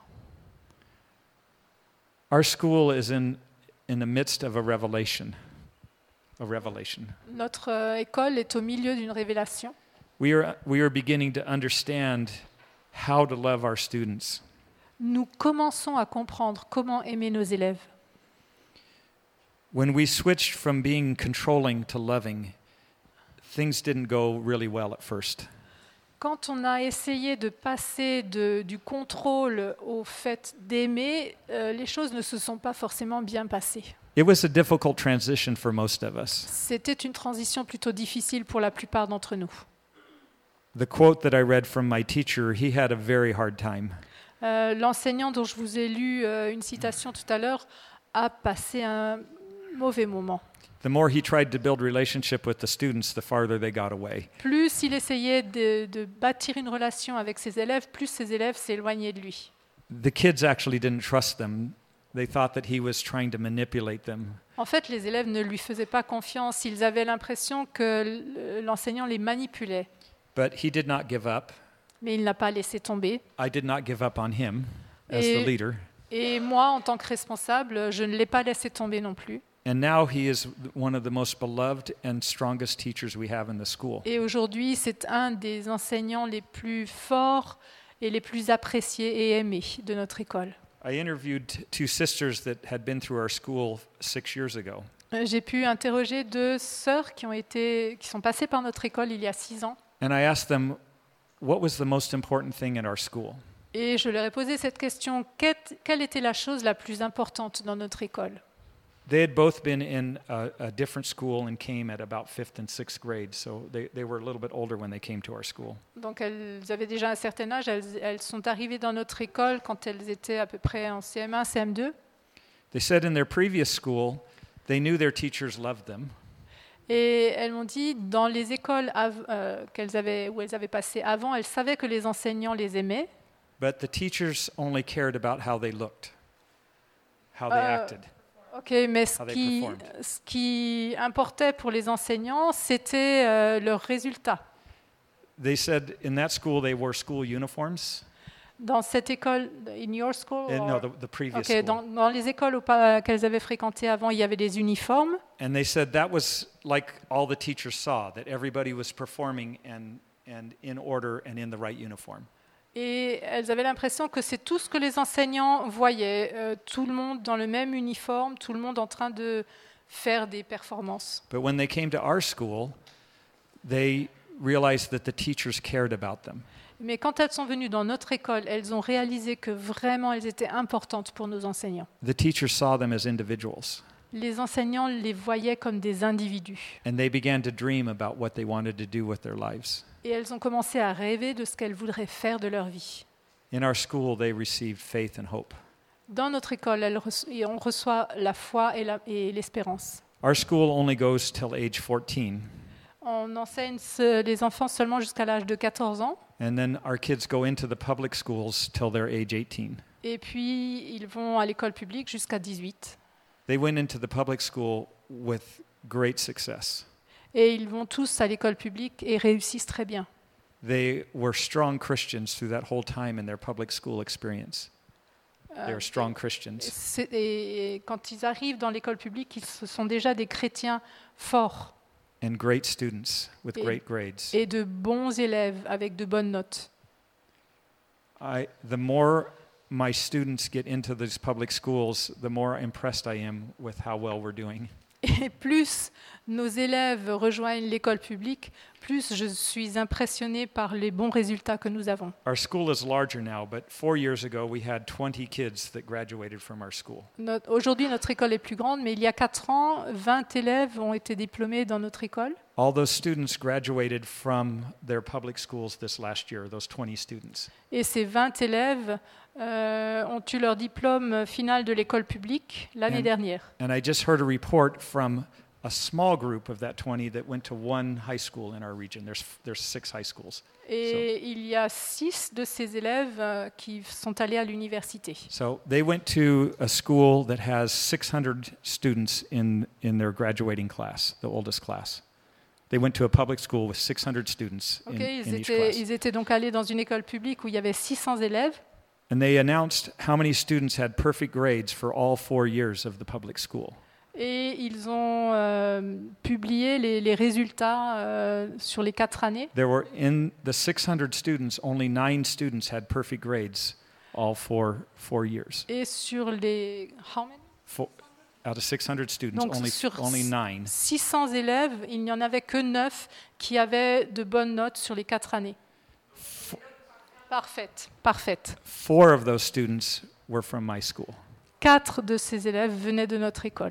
Our school is in the midst of a revelation. Notre école est au milieu d'une révélation. We are beginning to understand how to love our students. Nous commençons à comprendre comment aimer nos élèves. When we switched from being controlling to loving, things didn't go really well at first. Quand on a essayé de passer du contrôle au fait d'aimer, les choses ne se sont pas forcément bien passées. It was a difficult transition for most of us. C'était une transition plutôt difficile pour la plupart d'entre nous. The quote that I read from my teacher, he had a very hard time. L'enseignant dont je vous ai lu une citation tout à l'heure a passé un mauvais moment. The more he tried to build relationship with the students, the farther they got away. Plus il essayait de bâtir une relation avec ses élèves, plus ses élèves s'éloignaient de lui. The kids actually didn't trust them. They thought that he was trying to manipulate them. En fait, les élèves ne lui faisaient pas confiance. Ils avaient l'impression que l'enseignant les manipulait. But he did not give up. Mais il n'a pas laissé tomber. I did not give up on him as the leader. Et moi, en tant que responsable, je ne l'ai pas laissé tomber non plus. And now he is one of the most beloved and strongest teachers we have in the school. Et aujourd'hui, c'est un des enseignants les plus forts et les plus appréciés et aimés de notre école. I interviewed two sisters that had been through our school 6 years ago. J'ai pu interroger 2 sœurs qui sont passées par notre école il y a 6 ans. And I asked them, what was the most important thing in our school? Et je leur ai posé cette question, quelle était la chose la plus importante dans notre école ? They had both been in a different school and came at about 5th and 6th grade, so they were a little bit older when they came to our school. Donc elles avaient déjà un certain âge, elles sont arrivées dans notre école quand elles étaient à peu près en CM1, CM2. They said in their previous school, they knew their teachers loved them. Et elles m'ont dit, dans les écoles où elles avaient passé avant, elles savaient que les enseignants les aimaient. But the teachers only cared about how they looked, how they acted. Ok, mais ce qui importait pour les enseignants, c'était leurs résultats. They said in that school they wore school uniforms. Dans cette école, in your school? No, the previous Okay, school. dans les écoles qu'elles avaient fréquentées avant, il y avait des uniformes. And they said that was like all the teachers saw, that everybody was performing and in order and in the right uniform. Et elles avaient l'impression que c'est tout ce que les enseignants voyaient, tout le monde dans le même uniforme, tout le monde en train de faire des performances. But when they came to our school, they realized that the teachers cared about them. Mais quand elles sont venues dans notre école, elles ont réalisé que vraiment elles étaient importantes pour nos enseignants. The teachers saw them as individuals. Les enseignants les voyaient comme des individus. And they began to dream about what they wanted to do with their lives. Et elles ont commencé à rêver de ce qu'elles voudraient faire de leur vie. In our school, they received faith and hope. Dans notre école, on reçoit la foi et l'espérance. Our school only goes till age 14, On enseigne les enfants seulement jusqu'à l'âge de 14 ans. and then our kids go into the public schools till they're age 18. Et puis, ils vont à l'école publique jusqu'à 18. They went into the public school with great success. Et ils vont tous à l'école publique et réussissent très bien. They were strong Christians through that whole time in their public school experience. They were strong Christians. Et quand ils arrivent dans l'école publique, ce sont déjà des chrétiens forts And great students with great grades. et de bons élèves avec de bonnes notes. The more my students get into these public schools, the more impressed I am with how well we're doing. Et plus nos élèves rejoignent l'école publique, plus je suis impressionnée par les bons résultats que nous avons. Our school is larger now, but 4 years ago we had 20 kids that graduated from our school. Aujourd'hui, notre école est plus grande, mais il y a 4 ans, 20 élèves ont été diplômés dans notre école. All those students graduated from their public schools this last year, those 20 students. Et ces 20 élèves ont eu leur diplôme final de l'école publique l'année dernière. And I just heard a report from a small group of that 20 that went to one high school in our region. There's 6 high schools. Et il y a 6 de ces élèves qui sont allés à l'université. So they went to a school that has 600 students in their graduating class, the oldest class. They went to a public school with 600 students in each class. Ils étaient donc allés dans une école publique où il y avait 600 élèves. And they announced how many students had perfect grades for all 4 years of the public school. Et ils ont publié les résultats sur les 4 années. There were, in the 600 students, only 9 students had perfect grades all 4 years. Et sur les... How many? Out of 600 students, Donc, sur only 9. 600 élèves, il n'y en avait que 9 qui avaient de bonnes notes sur les 4 années. Parfaite. 4 of those students were from my school. 4 de ces élèves venaient de notre école.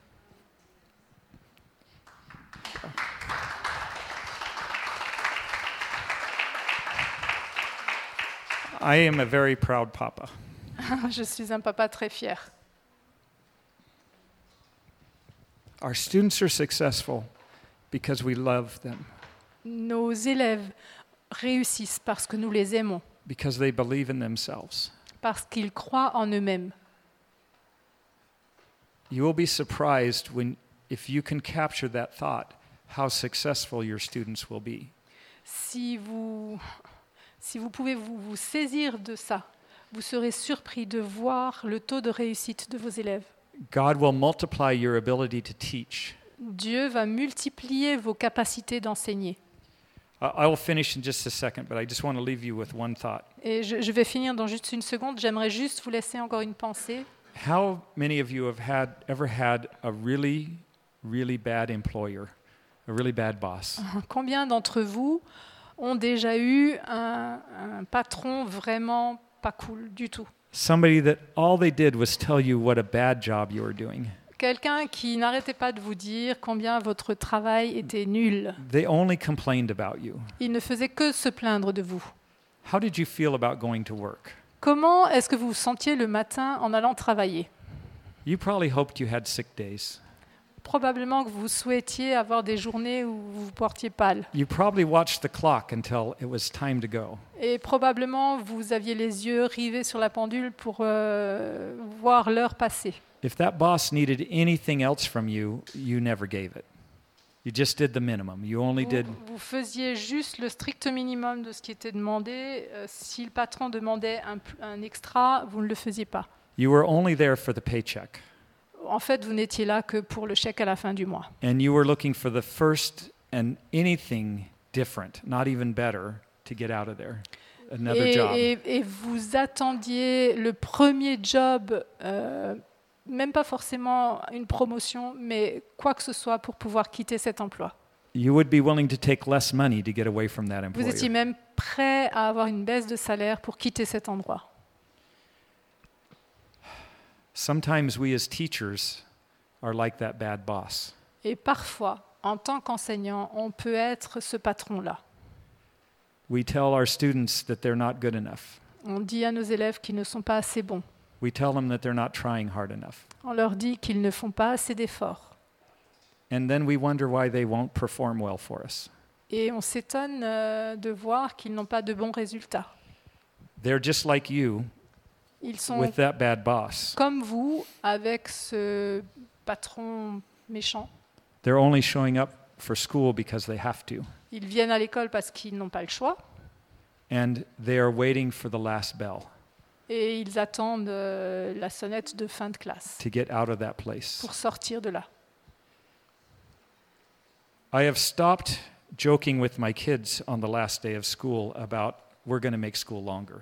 I am a very proud papa. Je suis un papa très fier. Our students are successful because we love them, Nos élèves réussissent parce que nous les aimons, because they believe in themselves. parce qu'ils croient en eux-mêmes. You will be surprised if you can capture that thought, how successful your students will be. Si vous pouvez vous saisir de ça, vous serez surpris de voir le taux de réussite de vos élèves. God will multiply your ability to teach. Dieu va multiplier vos capacités d'enseigner. I will finish in just a second, but I just want to leave you with one thought. Et je vais finir dans juste une seconde. J'aimerais juste vous laisser encore une pensée. How many of you have ever had a really, really bad employer, a really bad boss? Combien d'entre vous ont déjà eu un patron vraiment pas cool du tout? Somebody that all they did was tell you what a bad job you were doing. Quelqu'un qui n'arrêtait pas de vous dire combien votre travail était nul. They only complained about you. Il ne faisait que se plaindre de vous. How did you feel about going to work? Comment est-ce que vous vous sentiez le matin en allant travailler? You probably hoped you had sick days. Probablement que vous souhaitiez avoir des journées où vous vous portiez pâle. You probably watched the clock until it was time to go. Et probablement vous aviez les yeux rivés sur la pendule pour voir l'heure passer. If that boss needed anything else from you, you never gave it. You just did the minimum. You only did. Vous faisiez juste le strict minimum de ce qui était demandé. Si le patron demandait un extra, vous ne le faisiez pas. You were only there for the paycheck. En fait, vous n'étiez là que pour le chèque à la fin du mois. And you were looking for the first and anything different, not even better, to get out of there. Another job. Et vous attendiez le premier job, même pas forcément une promotion, mais quoi que ce soit pour pouvoir quitter cet emploi. You would be willing to take less money to get away from that Vous étiez employer. même prêt à avoir une baisse de salaire pour quitter cet endroit. Sometimes we as teachers are like that bad boss. Et parfois, en tant qu'enseignant, on peut être ce patron-là. We tell our students that they're not good enough. On dit à nos élèves qu'ils ne sont pas assez bons. We tell them that they're not trying hard enough. On leur dit qu'ils ne font pas assez d'efforts. And then we wonder why they won't perform well for us. Et on s'étonne de voir qu'ils n'ont pas de bons résultats. They're just like you Ils sont with that bad boss. comme vous avec ce patron méchant. They're only showing up for school because they have to. Ils viennent à l'école parce qu'ils n'ont pas le choix. And they are waiting for the last bell Et ils attendent la sonnette de fin de classe to get out of that place. pour sortir de là. I have stopped joking with my kids on the last day of school about we're going to make school longer.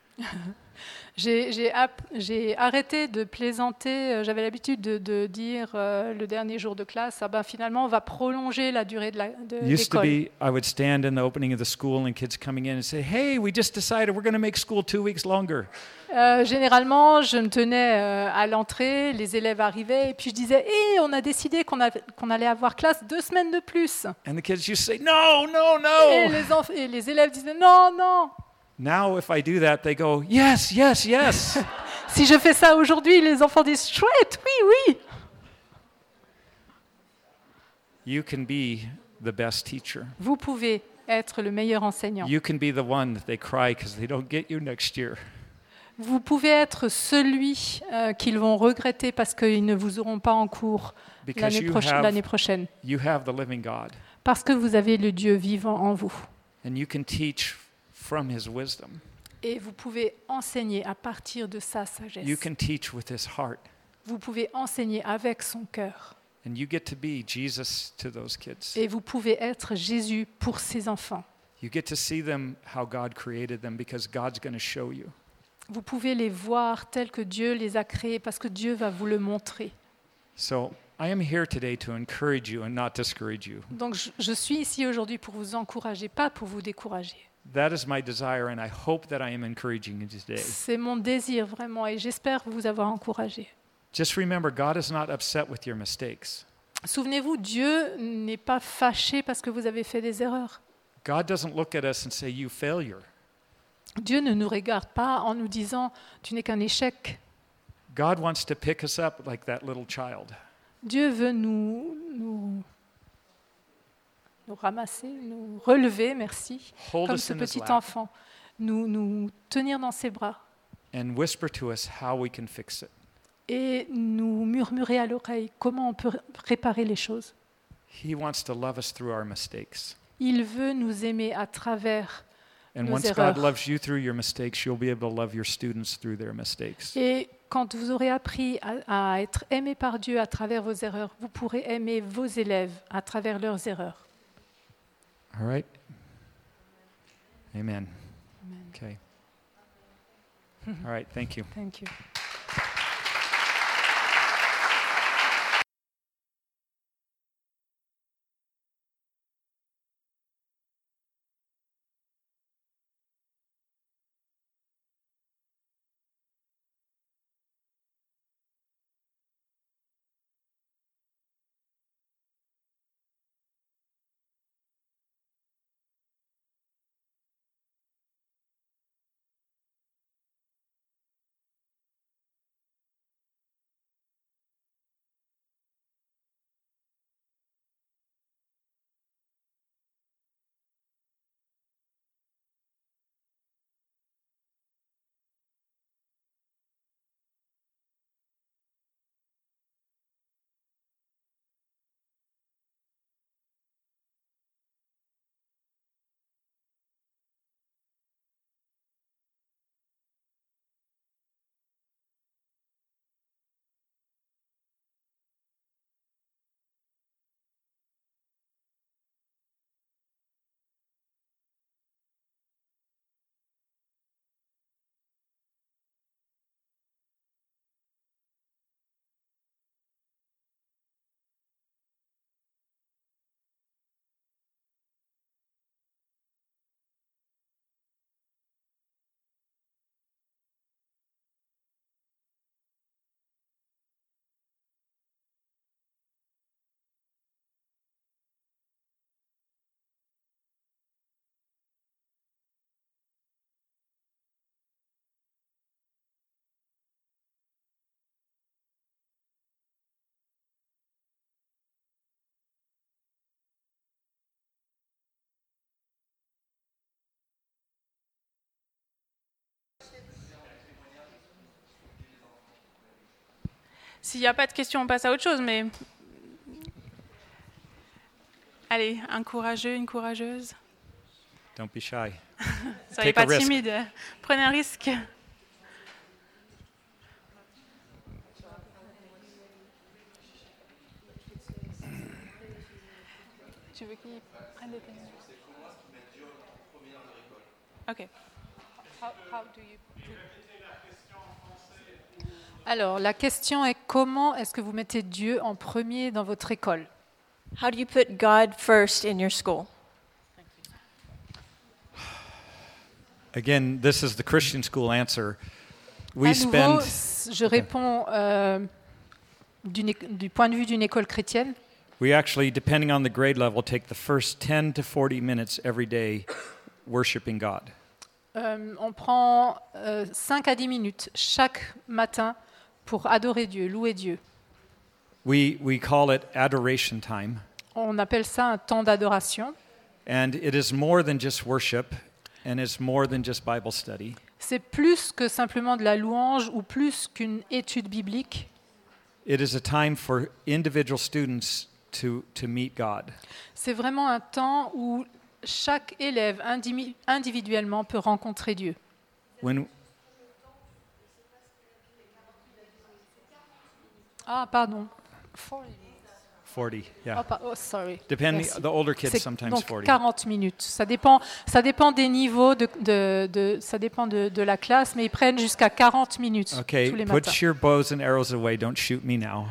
J'ai arrêté de plaisanter. J'avais l'habitude de dire le dernier jour de classe, finalement, on va prolonger la durée de Used to l'école. be, I would stand in the opening of the school and kids coming in and say, hey, we just decided we're going to make school 2 weeks longer. Généralement, je me tenais à l'entrée, les élèves arrivaient, et puis je disais, on a décidé qu'on allait avoir classe 2 semaines de plus. And the kids used to say, no, no, Et no. et les élèves disaient, non, non. Now if I do that, they go, yes, yes, yes. Si je fais ça aujourd'hui, les enfants disent, chouette, oui, oui. You can be the best teacher. Vous pouvez être le meilleur enseignant. You can be the one that they cry because they don't get you next year. Vous pouvez être celui qu'ils vont regretter parce qu'ils ne vous auront pas en cours Because l'année prochaine. you have the living God. Parce que vous avez le Dieu vivant en vous. And you can teach from his wisdom. Et vous pouvez enseigner à partir de sa sagesse. You can teach with his heart. Vous pouvez enseigner avec son cœur. And you get to be Jesus to those kids. Et vous pouvez être Jésus pour ces enfants. You get to see them how God created them because God's going to show you. Vous pouvez les voir tels que Dieu les a créés parce que Dieu va vous le montrer. So I am here today to encourage you and not discourage you. Donc je suis ici aujourd'hui pour vous encourager, pas pour vous décourager. That is my desire, and I hope that I am encouraging you today. C'est mon désir vraiment et j'espère vous avoir encouragé. Just remember, God is not upset with your mistakes. Souvenez-vous, Dieu n'est pas fâché parce que vous avez fait des erreurs. God doesn't look at us and say, you failure. Dieu ne nous regarde pas en nous disant « tu n'es qu'un échec ». God wants to pick us up like that little child. Dieu veut nous ramasser, nous relever, merci, Hold comme us ce in his petit lap enfant, nous tenir dans ses bras and whisper to us how we can fix it. et nous murmurer à l'oreille comment on peut réparer les choses. He wants to love us through our mistakes. Il veut nous aimer à travers And nos once erreurs. God loves you through your mistakes, you'll be able to love your students through their mistakes. Et quand vous aurez appris à être aimé par Dieu à travers vos erreurs, vous pourrez aimer vos élèves à travers leurs erreurs. All right? Amen. Amen. Okay. All right, thank you. Thank you. S'il n'y a pas de questions, on passe à autre chose, mais... Allez, un courageux, une courageuse. Don't be shy. Soyez Take a pas risk. timide, prenez un risque. Tu veux qu'il prenne des témoignages? Ok. Alors, la question est comment est-ce que vous mettez Dieu en premier dans votre école? How do you put God first in your school? Again, this is the Christian school answer. À We nouveau, spend, je réponds du point de vue d'une école chrétienne. we actually, depending on the grade level, take the first 10 to 40 minutes every day worshiping God. On prend 5 à 10 minutes chaque matin pour adorer Dieu, louer Dieu. We call it adoration time, On appelle ça un temps d'adoration. and it is more than just worship, and it's more than just Bible study. C'est plus que simplement de la louange ou plus qu'une étude biblique. It is a time for individual students to meet God. C'est vraiment un temps où chaque élève individuellement peut rencontrer Dieu. When Ah, pardon. 40, yeah. Sorry. Depending, Merci. the older kids C'est sometimes donc 40. 40 minutes. Ça dépend des niveaux, ça dépend de la classe, mais ils prennent jusqu'à 40 minutes Okay, tous les matins. put your bows and arrows away. Don't shoot me now.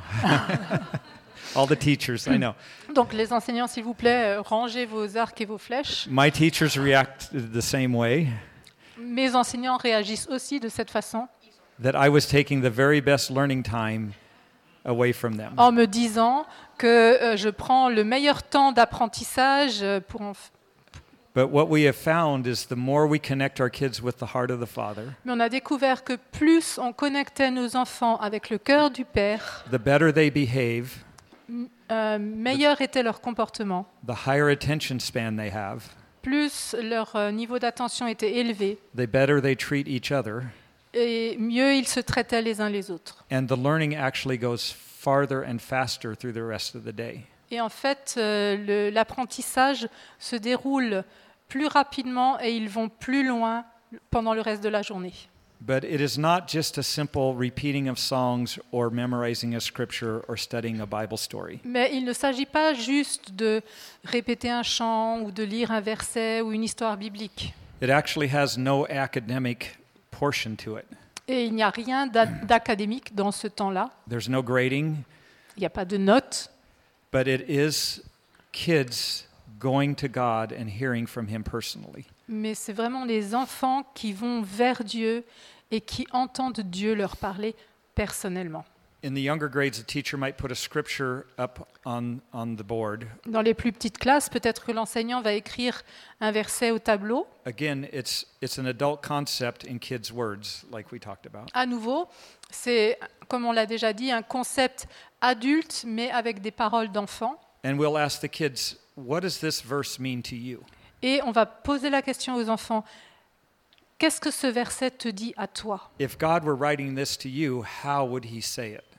All the teachers, I know. Donc les enseignants, s'il vous plaît, rangez vos arcs et vos flèches. My teachers react the same way, Mes enseignants réagissent aussi de cette façon, that I was taking the very best learning time away from them. en me disant que je prends le meilleur temps d'apprentissage pour But what we have found is the more we connect our kids with the heart of the Father, Mais on a découvert que plus on connectait nos enfants avec le cœur du Père, the better they behave, meilleur était leur comportement, the higher attention span they have, plus leur niveau d'attention était élevé, the better they treat each other, et mieux ils se traitaient les uns les autres. and the learning actually goes farther and faster through the rest of the day. Et en fait, l'apprentissage se déroule plus rapidement et ils vont plus loin pendant le reste de la journée. But it is not just a simple repeating of songs or memorizing a scripture or studying a Bible story. Mais il ne s'agit pas juste de répéter un chant ou de lire un verset ou une histoire biblique. It actually has no academic portion to it. Et il n'y a rien d'académique dans ce temps-là. There's no grading, Il n'y a pas de notes. but it is kids going to God and hearing from Him personally. Mais c'est vraiment les enfants qui vont vers Dieu et qui entendent Dieu leur parler personnellement. In the younger grades, a teacher might put a scripture up on the board. Dans les plus petites classes, peut-être que l'enseignant va écrire un verset au tableau. Again, it's an adult concept in kids' words, like we talked about. À nouveau, c'est, comme on l'a déjà dit, un concept adulte, mais avec des paroles d'enfant. And we'll ask the kids, what does this verse mean to you? Et on va poser la question aux enfants, qu'est-ce que ce verset te dit à toi? If God were writing this to you, how would He say it?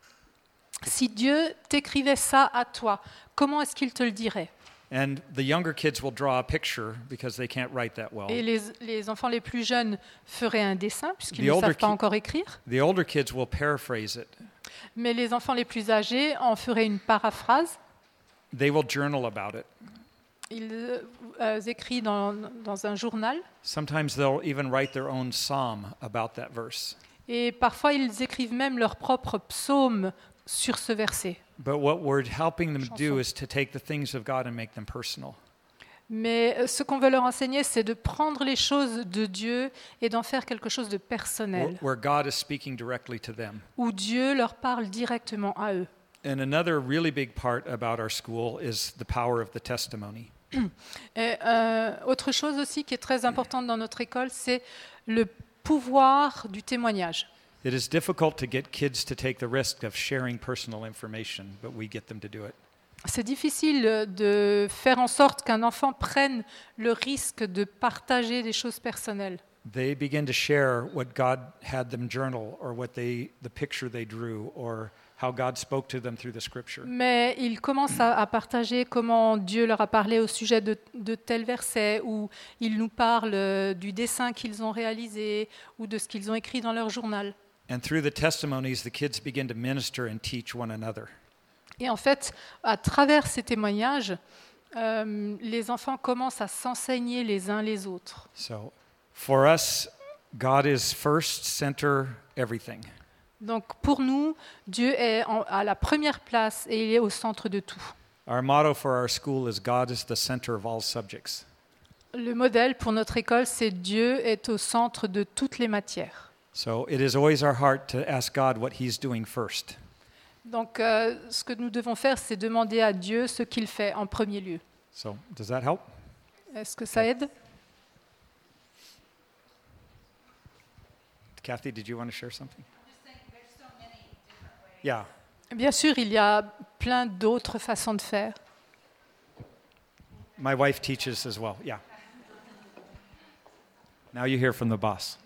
Si Dieu t'écrivait ça à toi, comment est-ce qu'il te le dirait? And the younger kids will draw a picture because they can't write that well. Et les enfants les plus jeunes feraient un dessin, puisqu'ils The ne older savent pas ki- encore écrire. The older kids will paraphrase it. Mais les enfants les plus âgés en feraient une paraphrase. They will journal about it. Ils écrivent dans un journal. Sometimes they'll even write their own psalm about that verse. Et parfois, ils écrivent même leur propre psaume sur ce verset. But what we're helping them do is to take the things of God and make them personal. Mais ce qu'on veut leur enseigner, c'est de prendre les choses de Dieu et d'en faire quelque chose de personnel, Where God is speaking directly to them. où Dieu leur parle directement à eux. And another really big part about our school is the power of the testimony. Et, autre chose aussi qui est très importante dans notre école, c'est le pouvoir du témoignage. It is difficult to get kids to take the risk of sharing personal information, but we get them to do it. C'est difficile de faire en sorte qu'un enfant prenne le risque de partager des choses personnelles. They begin to share what God had them journal or the picture they drew or how God spoke to them through the scripture. Mais ils commencent à partager comment Dieu leur a parlé au sujet de tels versets, où ils nous parlent du dessin qu'ils ont réalisé ou de ce qu'ils ont écrit dans leur journal. And through the testimonies, the kids begin to minister and teach one another. Et en fait, à travers ces témoignages, les enfants commencent à s'enseigner les uns les autres. So, for us, God is first, center, everything. Donc pour nous, Dieu est à la première place et il est au centre de tout. Our motto for our school is God is the center of all subjects. Le modèle pour notre école, c'est Dieu est au centre de toutes les matières. So it is always our heart to ask God what He's doing first. Donc ce que nous devons faire, c'est demander à Dieu ce qu'il fait en premier lieu. So, does that help? Est-ce que ça aide? Kathy, did you want to share something? Yeah. Bien sûr, il y a plein d'autres façons de faire. My wife teaches as well. Yeah. Now you hear from the boss.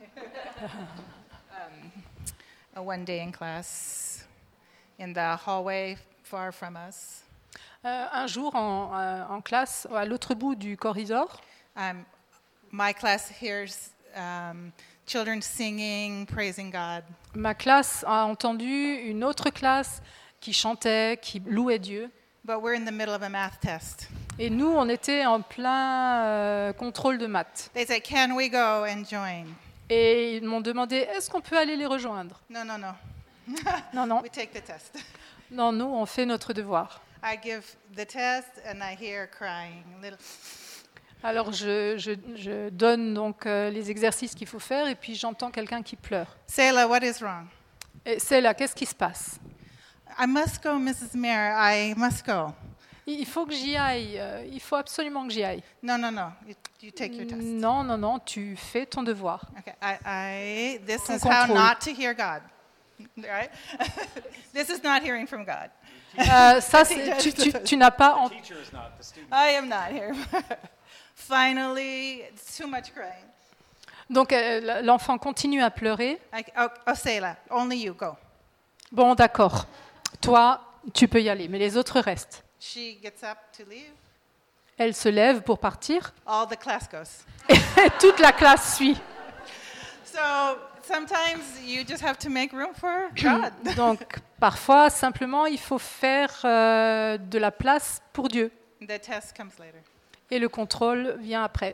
One day in class, in the hallway far from us, Un jour, en classe, à l'autre bout du corridor, my class hears children singing, praising God. ma classe a entendu une autre classe qui chantait, qui louait Dieu. But we're in the middle of a math test. Et nous, on était en plein contrôle de maths. They said, "Can we go and join?" Et ils m'ont demandé, est-ce qu'on peut aller les rejoindre? No, no, no. Non, non, We take the test. non, nous, on fait notre devoir. I give the test and I hear crying. Alors, je donne donc les exercices qu'il faut faire et puis j'entends quelqu'un qui pleure. Selah, what is wrong? Et c'est là, qu'est-ce qui se passe? I must go, Mrs. Mayer. I must go. Il faut que j'y aille, il faut absolument que j'y aille. No, no, no. You take your test. Non, non, non, tu fais ton devoir. Okay. This Ton is how contrôle. not to hear God. Right? This is not hearing from God. Ça, tu n'as pas en... I am not here. Finally, it's too much crying. Donc l'enfant continue à pleurer. Oh, Selah, only you go. Bon, d'accord. Toi, tu peux y aller, mais les autres restent. She gets up to leave. Elle se lève pour partir. All the class goes. Et toute la classe suit. So sometimes you just have to make room for God. Donc parfois, simplement, il faut faire de la place pour Dieu. The test comes later. Et le contrôle vient après.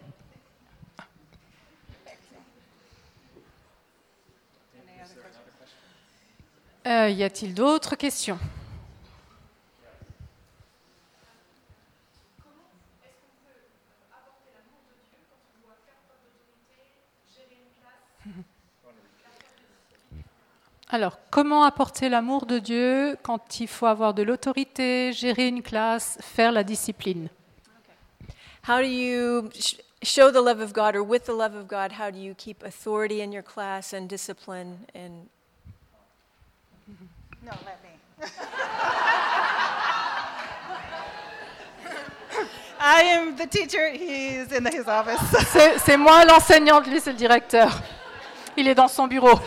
Y a-t-il d'autres questions? Alors, comment apporter l'amour de Dieu quand il faut avoir de l'autorité, gérer une classe, faire la discipline? How do you show the love of God, or with the love of God, how do you keep authority in your class and discipline? And No, let me. I am the teacher. He's in his office. C'est moi l'enseignante, lui c'est le directeur. Il est dans son bureau.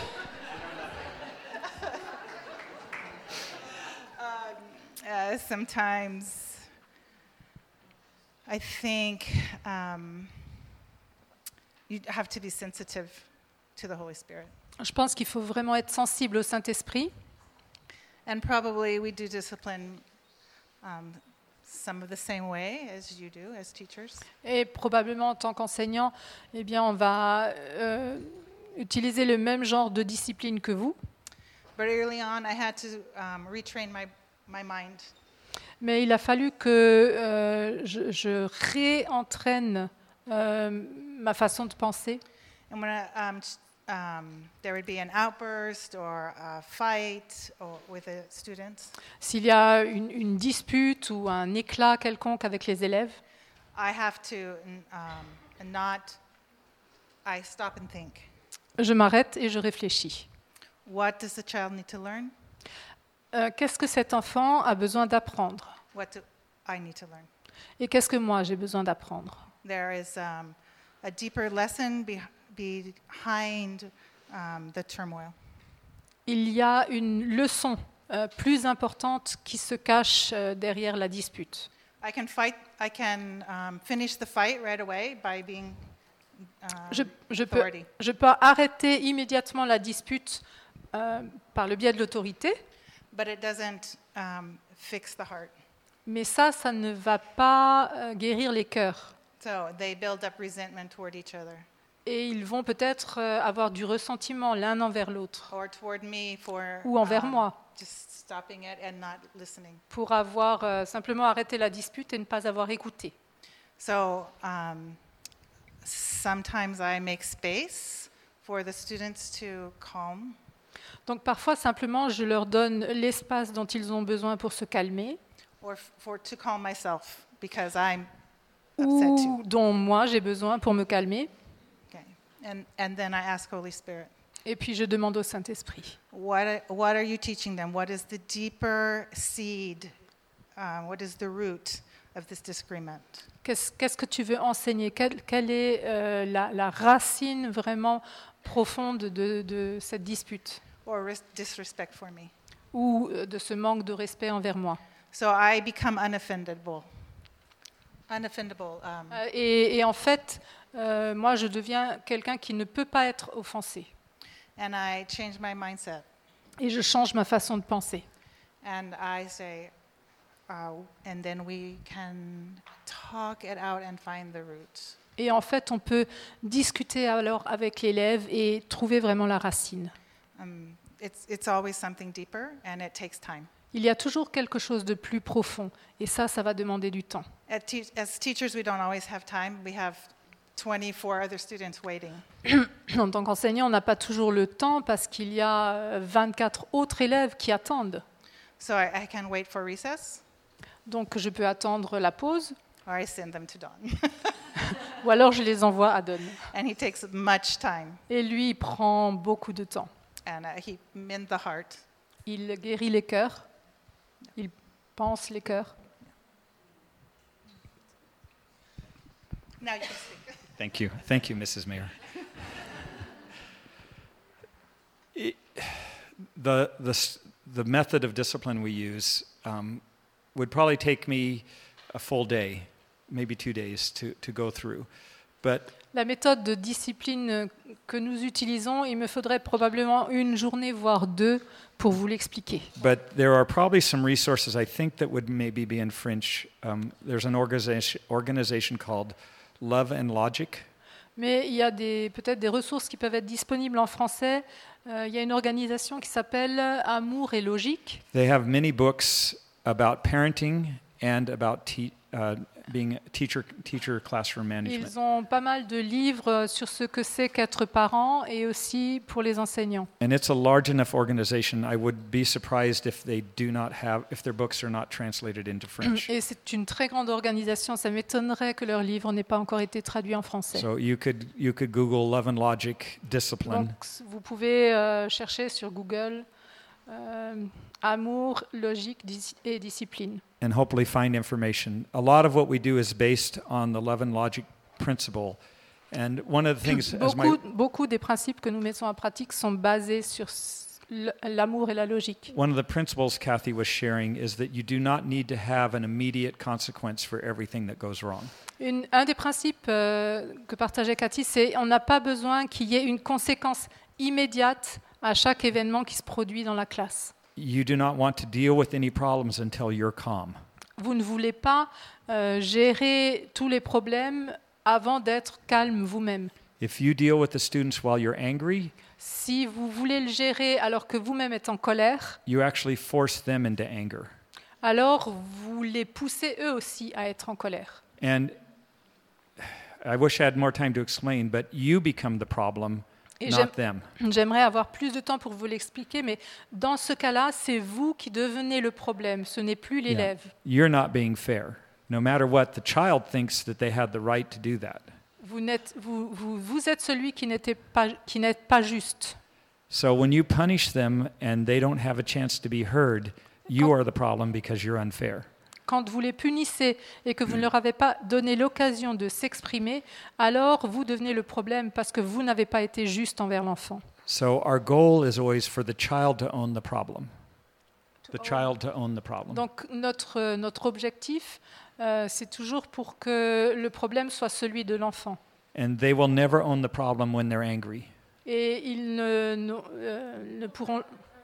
Sometimes I think you have to be sensitive to the Holy Spirit. Je pense qu'il faut vraiment être sensible au Saint-Esprit. And probably we do discipline some of the same way as you do as teachers. Et probablement en tant qu'enseignant, eh bien, on va utiliser le même genre de discipline que vous. But early on, I had to retrain my mind. Mais il a fallu que je réentraîne ma façon de penser. And when there would be an outburst or a fight with the students, S'il y a une dispute ou un éclat quelconque avec les élèves, I have to I stop and think. je m'arrête et je réfléchis. What does the child need to learn? Qu'est-ce que cet enfant a besoin d'apprendre? What do I need to learn? Et qu'est-ce que moi j'ai besoin d'apprendre? There is a deeper lesson behind the turmoil. Il y a une leçon plus importante qui se cache derrière la dispute. I can finish the fight right away by being Je peux, authority. je peux arrêter immédiatement la dispute par le biais de l'autorité, But it doesn't fix the heart. mais ça ne va pas guérir les cœurs. So they build up resentment toward each other Et ils vont peut-être avoir du ressentiment l'un envers l'autre, or toward me for ou envers moi, just stopping it and not listening. pour avoir simplement arrêté la dispute et ne pas avoir écouté. So sometimes I make space for the students to calm, Donc parfois, simplement, je leur donne l'espace dont ils ont besoin pour se calmer, or to calm myself because I'm upset too. ou dont moi j'ai besoin pour me calmer. Okay. And then I ask Holy Spirit, Et puis je demande au Saint-Esprit. what are you teaching them? What is the deeper seed? What is the root of this disagreement? Qu'est-ce que tu veux enseigner? Quelle est la racine vraiment profonde de cette dispute Or disrespect for me? ou de ce manque de respect envers moi? So I become unoffendable. Unoffendable. Et en fait, moi, je deviens quelqu'un qui ne peut pas être offensé. And I change my mindset. Et je change ma façon de penser. And I say, and then we can talk it out and find the root. Et en fait, on peut discuter alors avec l'élève et trouver vraiment la racine. It's always something deeper, and it takes time. Il y a toujours quelque chose de plus profond. Et ça va demander du temps. As teachers, we don't always have time. We have 24 other students waiting. En tant qu'enseignant, on n'a pas toujours le temps parce qu'il y a 24 autres élèves qui attendent. So I can wait for recess, Donc je peux attendre la pause, or I send them to Don. ou alors je les envoie à Don. And he takes much time, Et lui, il prend beaucoup de temps. and he mends the heart. Il guérit les cœurs, il pense les cœurs. Now you can speak. Thank you, Mrs. Mayor. The method of discipline we use would probably take me a full day, maybe 2 days to go through. But La méthode de discipline que nous utilisons, il me faudrait probablement 1 journée, voire 2, pour vous l'expliquer. But there are probably some resources I think that would maybe be in French. There's an organization called Love and Logic. Mais il y a peut-être des ressources qui peuvent être disponibles en français. Il y a une organisation qui s'appelle Amour et Logique. They have many books about parenting and about being a teacher classroom management. Ils ont pas mal de livres sur ce que c'est qu'être parent et aussi pour les enseignants. And it's a large enough organization. I would be surprised if their books are not translated into French. Et c'est une très grande organisation. Ça m'étonnerait que leurs livres n'aient pas encore été traduits en français. So you could Google Love and Logic discipline. Donc, vous pouvez chercher sur Google Amour, Logique et Discipline. And hopefully find information. A lot of what we do is based on the Love and Logic principle. And one of the things, Beaucoup des principes que nous mettons en pratique sont basés sur l'amour et la logique. one of the principles Kathy was sharing is that you do not need to have an immediate consequence for everything that goes wrong. Un des principes que partageait Cathy, c'est on n'a pas besoin qu'il y ait une conséquence immédiate à chaque événement qui se produit dans la classe. You do not want to deal with any problems until you're calm. Vous ne voulez pas gérer tous les problèmes avant d'être calme vous-même. If you deal with the students while you're angry, Si vous voulez le gérer alors que vous-même êtes en colère, you actually force them into anger. alors vous les poussez eux aussi à être en colère. And I wish I had more time to explain, but you become the problem, Et not them. J'aimerais avoir plus de temps pour vous l'expliquer, mais dans ce cas-là, c'est vous qui devenez le problème, ce n'est plus l'élève. You're not being fair. No matter what, the child thinks that they had the right to do that. Vous êtes celui qui n'est pas juste. So when you punish them and they don't have a chance to be heard, you are the problem because you're unfair. Quand vous les punissez et que vous ne leur avez pas donné l'occasion de s'exprimer, alors vous devenez le problème parce que vous n'avez pas été juste envers l'enfant. So our goal is always for the child to own the problem. the child to own the problem. Donc notre objectif, c'est toujours pour que le problème soit celui de l'enfant. And they will never own the problem when they're angry. Et ils ne pourront...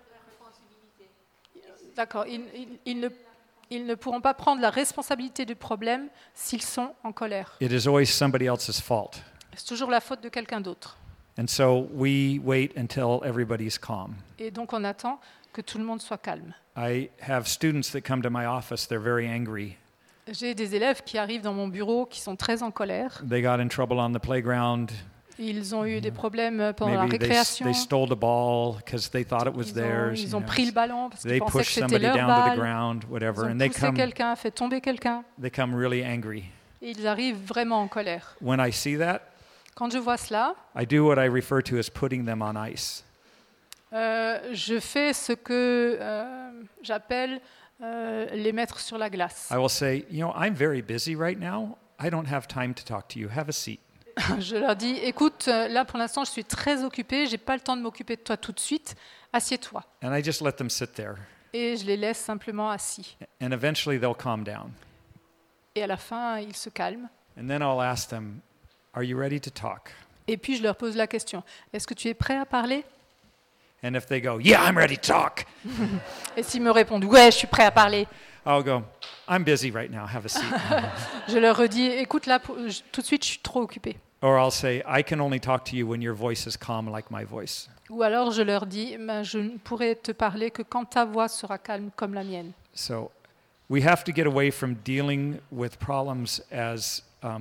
D'accord, ils ne pourront pas prendre la responsabilité du problème s'ils sont en colère. It is always somebody else's fault. C'est toujours la faute de quelqu'un d'autre. And so we wait until everybody's calm. Et donc on attend que tout le monde soit calme. I have students that come to my office, they're very angry. J'ai des élèves qui arrivent dans mon bureau qui sont très en colère. They got in trouble on the playground. Ils ont eu des problèmes pendant la Maybe récréation. they stole the ball because they thought it was theirs. Ils ont pris le ballon parce qu'ils They pensaient que pushed c'était somebody leur down to the balle. ground, Ils whatever, ont and they poussé quelqu'un, fait tomber quelqu'un. come really angry. Et ils arrivent vraiment en colère. When I see that, Quand je vois cela, I do what I refer to as putting them on ice. je fais ce que j'appelle les mettre sur la glace. I will say, I'm very busy right now. I don't have time to talk to you. Have a seat. Je leur dis, écoute, là pour l'instant je suis très occupée, j'ai pas le temps de m'occuper de toi tout de suite, assieds-toi. And I just let them sit there. Et je les laisse simplement assis. And eventually they'll calm down. Et à la fin, ils se calment. And then I'll ask them, are you ready to talk? Et puis je leur pose la question, est-ce que tu es prêt à parler? And if they go, yeah, I'm ready to talk, Et s'ils me répondent, ouais, je suis prêt à parler, I'll go, I'm busy right now. Have a seat. je leur redis, écoute, là, tout de suite, je suis trop occupée. Or I'll say, I can only talk to you when your voice is calm like my voice. Ou alors je leur dis, je ne pourrai te parler que quand ta voix sera calme comme la mienne. So we have to get away from dealing with problems as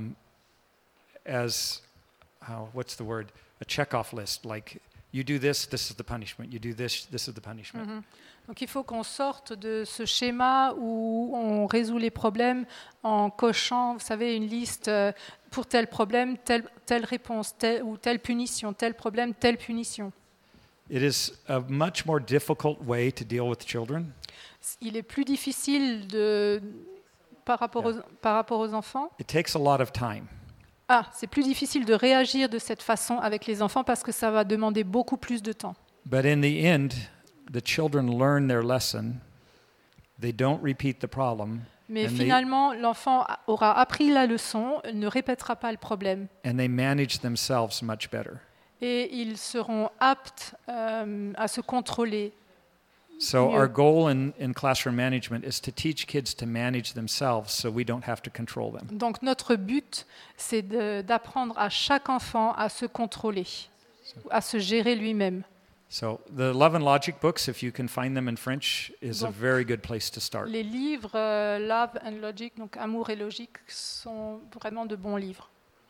what's the word? A checkoff list. Like, you do this, this is the punishment. You do this, this is the punishment. Donc il faut qu'on sorte de ce schéma où on résout les problèmes en cochant, vous savez, une liste pour tel problème, telle réponse, ou telle punition, tel problème, telle punition. It is a much more difficult way to deal with children. Il est plus difficile par rapport aux enfants. It takes a lot of time. C'est plus difficile de réagir de cette façon avec les enfants parce que ça va demander beaucoup plus de temps. But in the end, the children learn their lesson. They don't repeat the problem. Mais And finalement, l'enfant aura appris la leçon, ne répétera pas le problème. And they manage themselves much better. Et ils seront aptes à se contrôler. So mieux. our goal in classroom management is to teach kids to manage themselves so we don't have to control them. Donc notre but, c'est d'apprendre à chaque enfant à se contrôler, à se gérer lui-même. So the Love and Logic books, if you can find them in French, is a Donc, very good place to start. Les livres Love and Logic, donc Amour et Logique, sont vraiment de bons livres.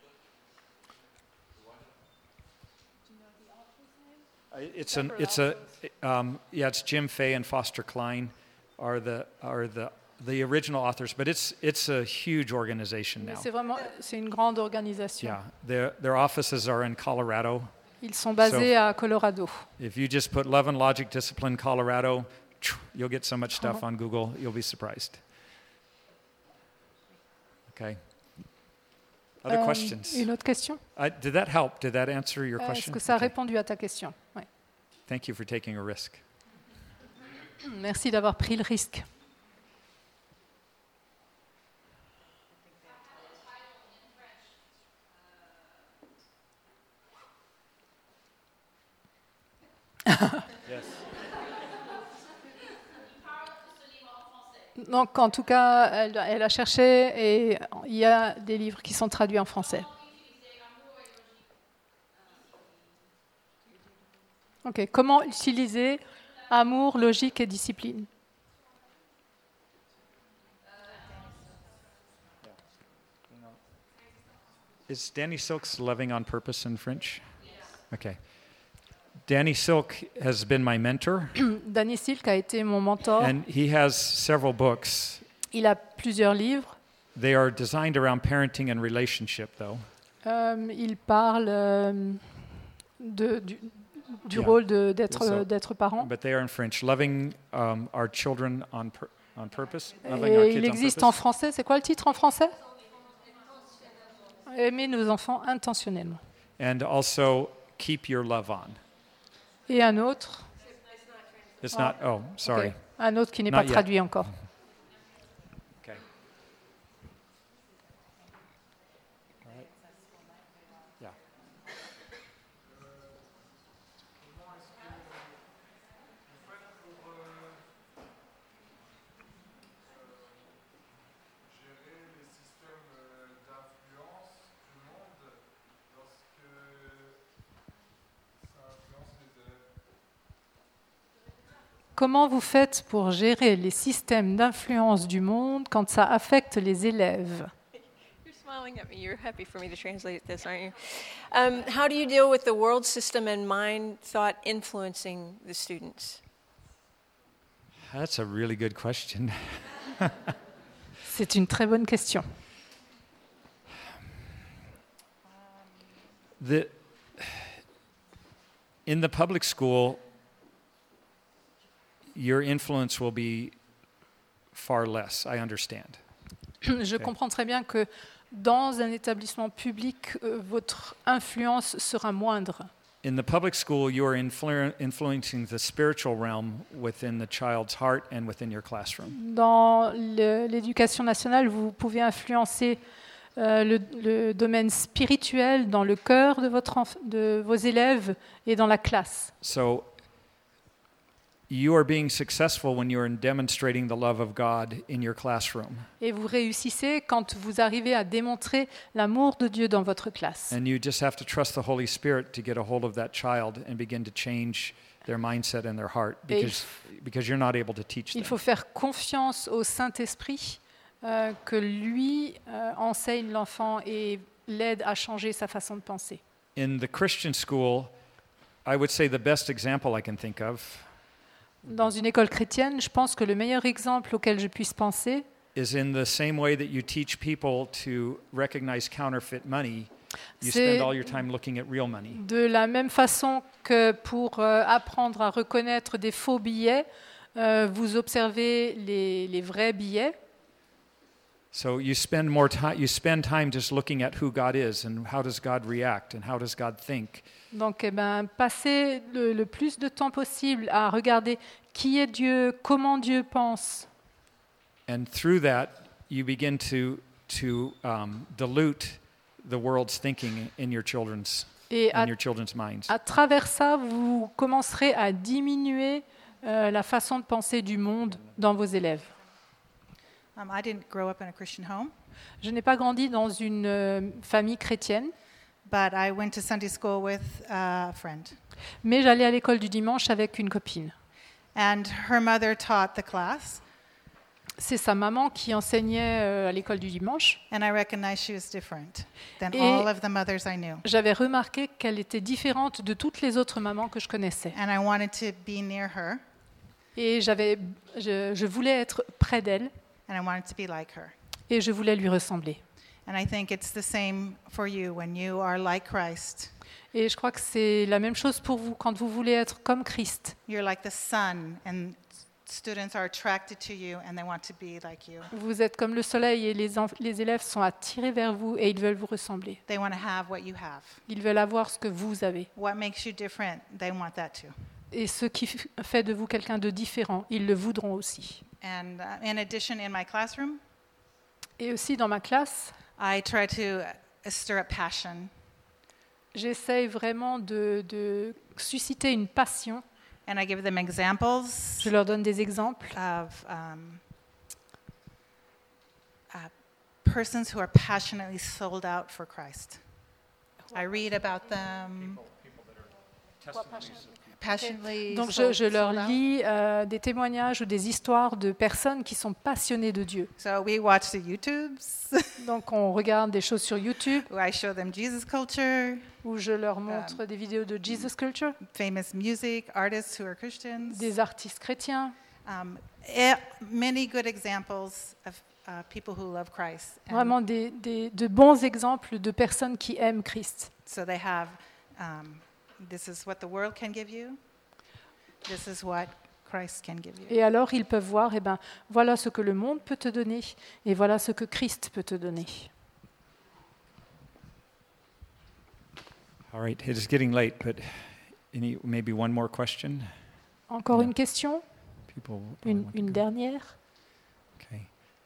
It's Jim Fay and Foster Klein are the original authors, but it's a huge organization Mais now. c'est une grande organisation. Yeah, their offices are in Colorado. Ils sont basés à Colorado. If you just put Love and Logic Discipline Colorado, you'll get so much stuff on Google, you'll be surprised. Okay. Other questions? Une autre question? Did that help? Did that answer your Est-ce question? que ça a Okay. répondu à ta question? Ouais. Thank you for taking a risk. Merci d'avoir pris le risque. Donc, en tout cas, elle a cherché et il y a des livres qui sont traduits en français. Ok. Comment utiliser amour, logique et discipline? Is Danny Silk's Loving on Purpose in French? Okay. Danny Silk has been my mentor, Danny Silk a été mon mentor. and he has several books. Il a plusieurs livres. They are designed around parenting and relationship, though. Il parle du Yeah. rôle So- d'être parent. But they are in French. Loving our children on purpose. Loving our Et kids il on existe en purpose. français. C'est quoi le titre en français? Aimer nos enfants intentionnellement. And also keep your love on. Et un autre. It's not. Oh, sorry. Okay. Un autre qui n'est Not pas yet. traduit encore. Okay. All right. Yeah. Gérer les systèmes d'influence du monde lorsque ça influence les élèves. Comment vous faites pour gérer les systèmes d'influence du monde quand ça affecte les élèves? You're smiling at me. You're happy for me to translate this, aren't you? How do you deal with the world system and mind thought influencing the students? That's a really good question. C'est une très bonne question. In the public school, your influence will be far less, I understand. Je comprends très bien que dans un établissement public, votre influence sera moindre. In the public school, you are influencing the spiritual realm within the child's heart and within your classroom. Dans l'éducation nationale, vous pouvez influencer le domaine spirituel dans le cœur de vos élèves et dans la classe. So you are being successful when you are demonstrating the love of God in your classroom. Et vous réussissez quand vous arrivez à démontrer l'amour de Dieu dans votre classe. And you just have to trust the Holy Spirit to get a hold of that child and begin to change their mindset and their heart because you're not able to teach Il them. faut faire confiance au Saint-Esprit, que lui enseigne l'enfant et l'aide à changer sa façon de penser. In the Christian school, I would say the best example I can think of Dans une école chrétienne, je pense que le meilleur exemple auquel je puisse penser, is in the same way that you teach people to recognize counterfeit money, you C'est- spend all your time looking at real money. de la même façon que pour apprendre à reconnaître des faux billets, vous observez les vrais billets. So you spend time just looking at who God is and how does God react and how does God think. Donc, passez le plus de temps possible à regarder qui est Dieu, comment Dieu pense. And through that, you begin to dilute the world's thinking in your children's Et minds. à travers ça, vous commencerez à diminuer la façon de penser du monde dans vos élèves. I didn't grow up in a Christian home, Je n'ai pas grandi dans une famille chrétienne, but I went to Sunday school with a friend. mais j'allais à l'école du dimanche avec une copine. And her mother taught the class, C'est sa maman qui enseignait à l'école du dimanche. and I recognized she was different than Et- all of the mothers I knew. J'avais remarqué qu'elle était différente de toutes les autres mamans que je connaissais. And I wanted to be near her, Et je voulais être près d'elle and I wanted to be like her. et je voulais lui ressembler. And I think it's the same for you when you are like Christ. Et je crois que c'est la même chose pour vous quand vous voulez être comme Christ. You're like the sun, and students are attracted to you, and they want to be like you. Vous êtes comme le soleil et les élèves sont attirés vers vous et ils veulent vous ressembler. They want to have what you have. Ils veulent avoir ce que vous avez. What makes you different, they want that too. Et ce qui fait de vous quelqu'un de différent, ils le voudront aussi. And in addition, in my classroom, Et aussi dans ma classe, I try to stir up passion, j'essaye vraiment de susciter une passion. and I give them examples Je leur donne des exemples of persons who are passionately sold out for Christ. I read about them. Passionately Donc sold, je leur sold out. lis des témoignages ou des histoires de personnes qui sont passionnées de Dieu. So we watch the YouTubes, Donc on regarde des choses sur YouTube where I show them Jesus culture, où je leur montre des vidéos de Jesus Culture, famous music, artists who are Christians. des artistes chrétiens, Many good examples of people who love Christ. And vraiment de bons exemples de personnes qui aiment Christ. so they have, this is what the world can give you. This is what Christ can give you. Et alors ils peuvent voir, voilà ce que le monde peut te donner et voilà ce que Christ peut te donner. All right, it is getting late, but maybe one more question? Encore une question? people probably Une, want to une go. dernière. Okay.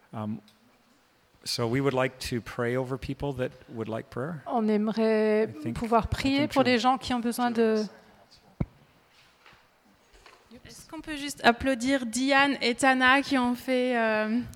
So we would like to pray over people that would like prayer. On aimerait I think- pouvoir I prier think pour Julie- les gens qui ont besoin de... Est-ce qu'on peut juste applaudir Diane et Tana qui ont fait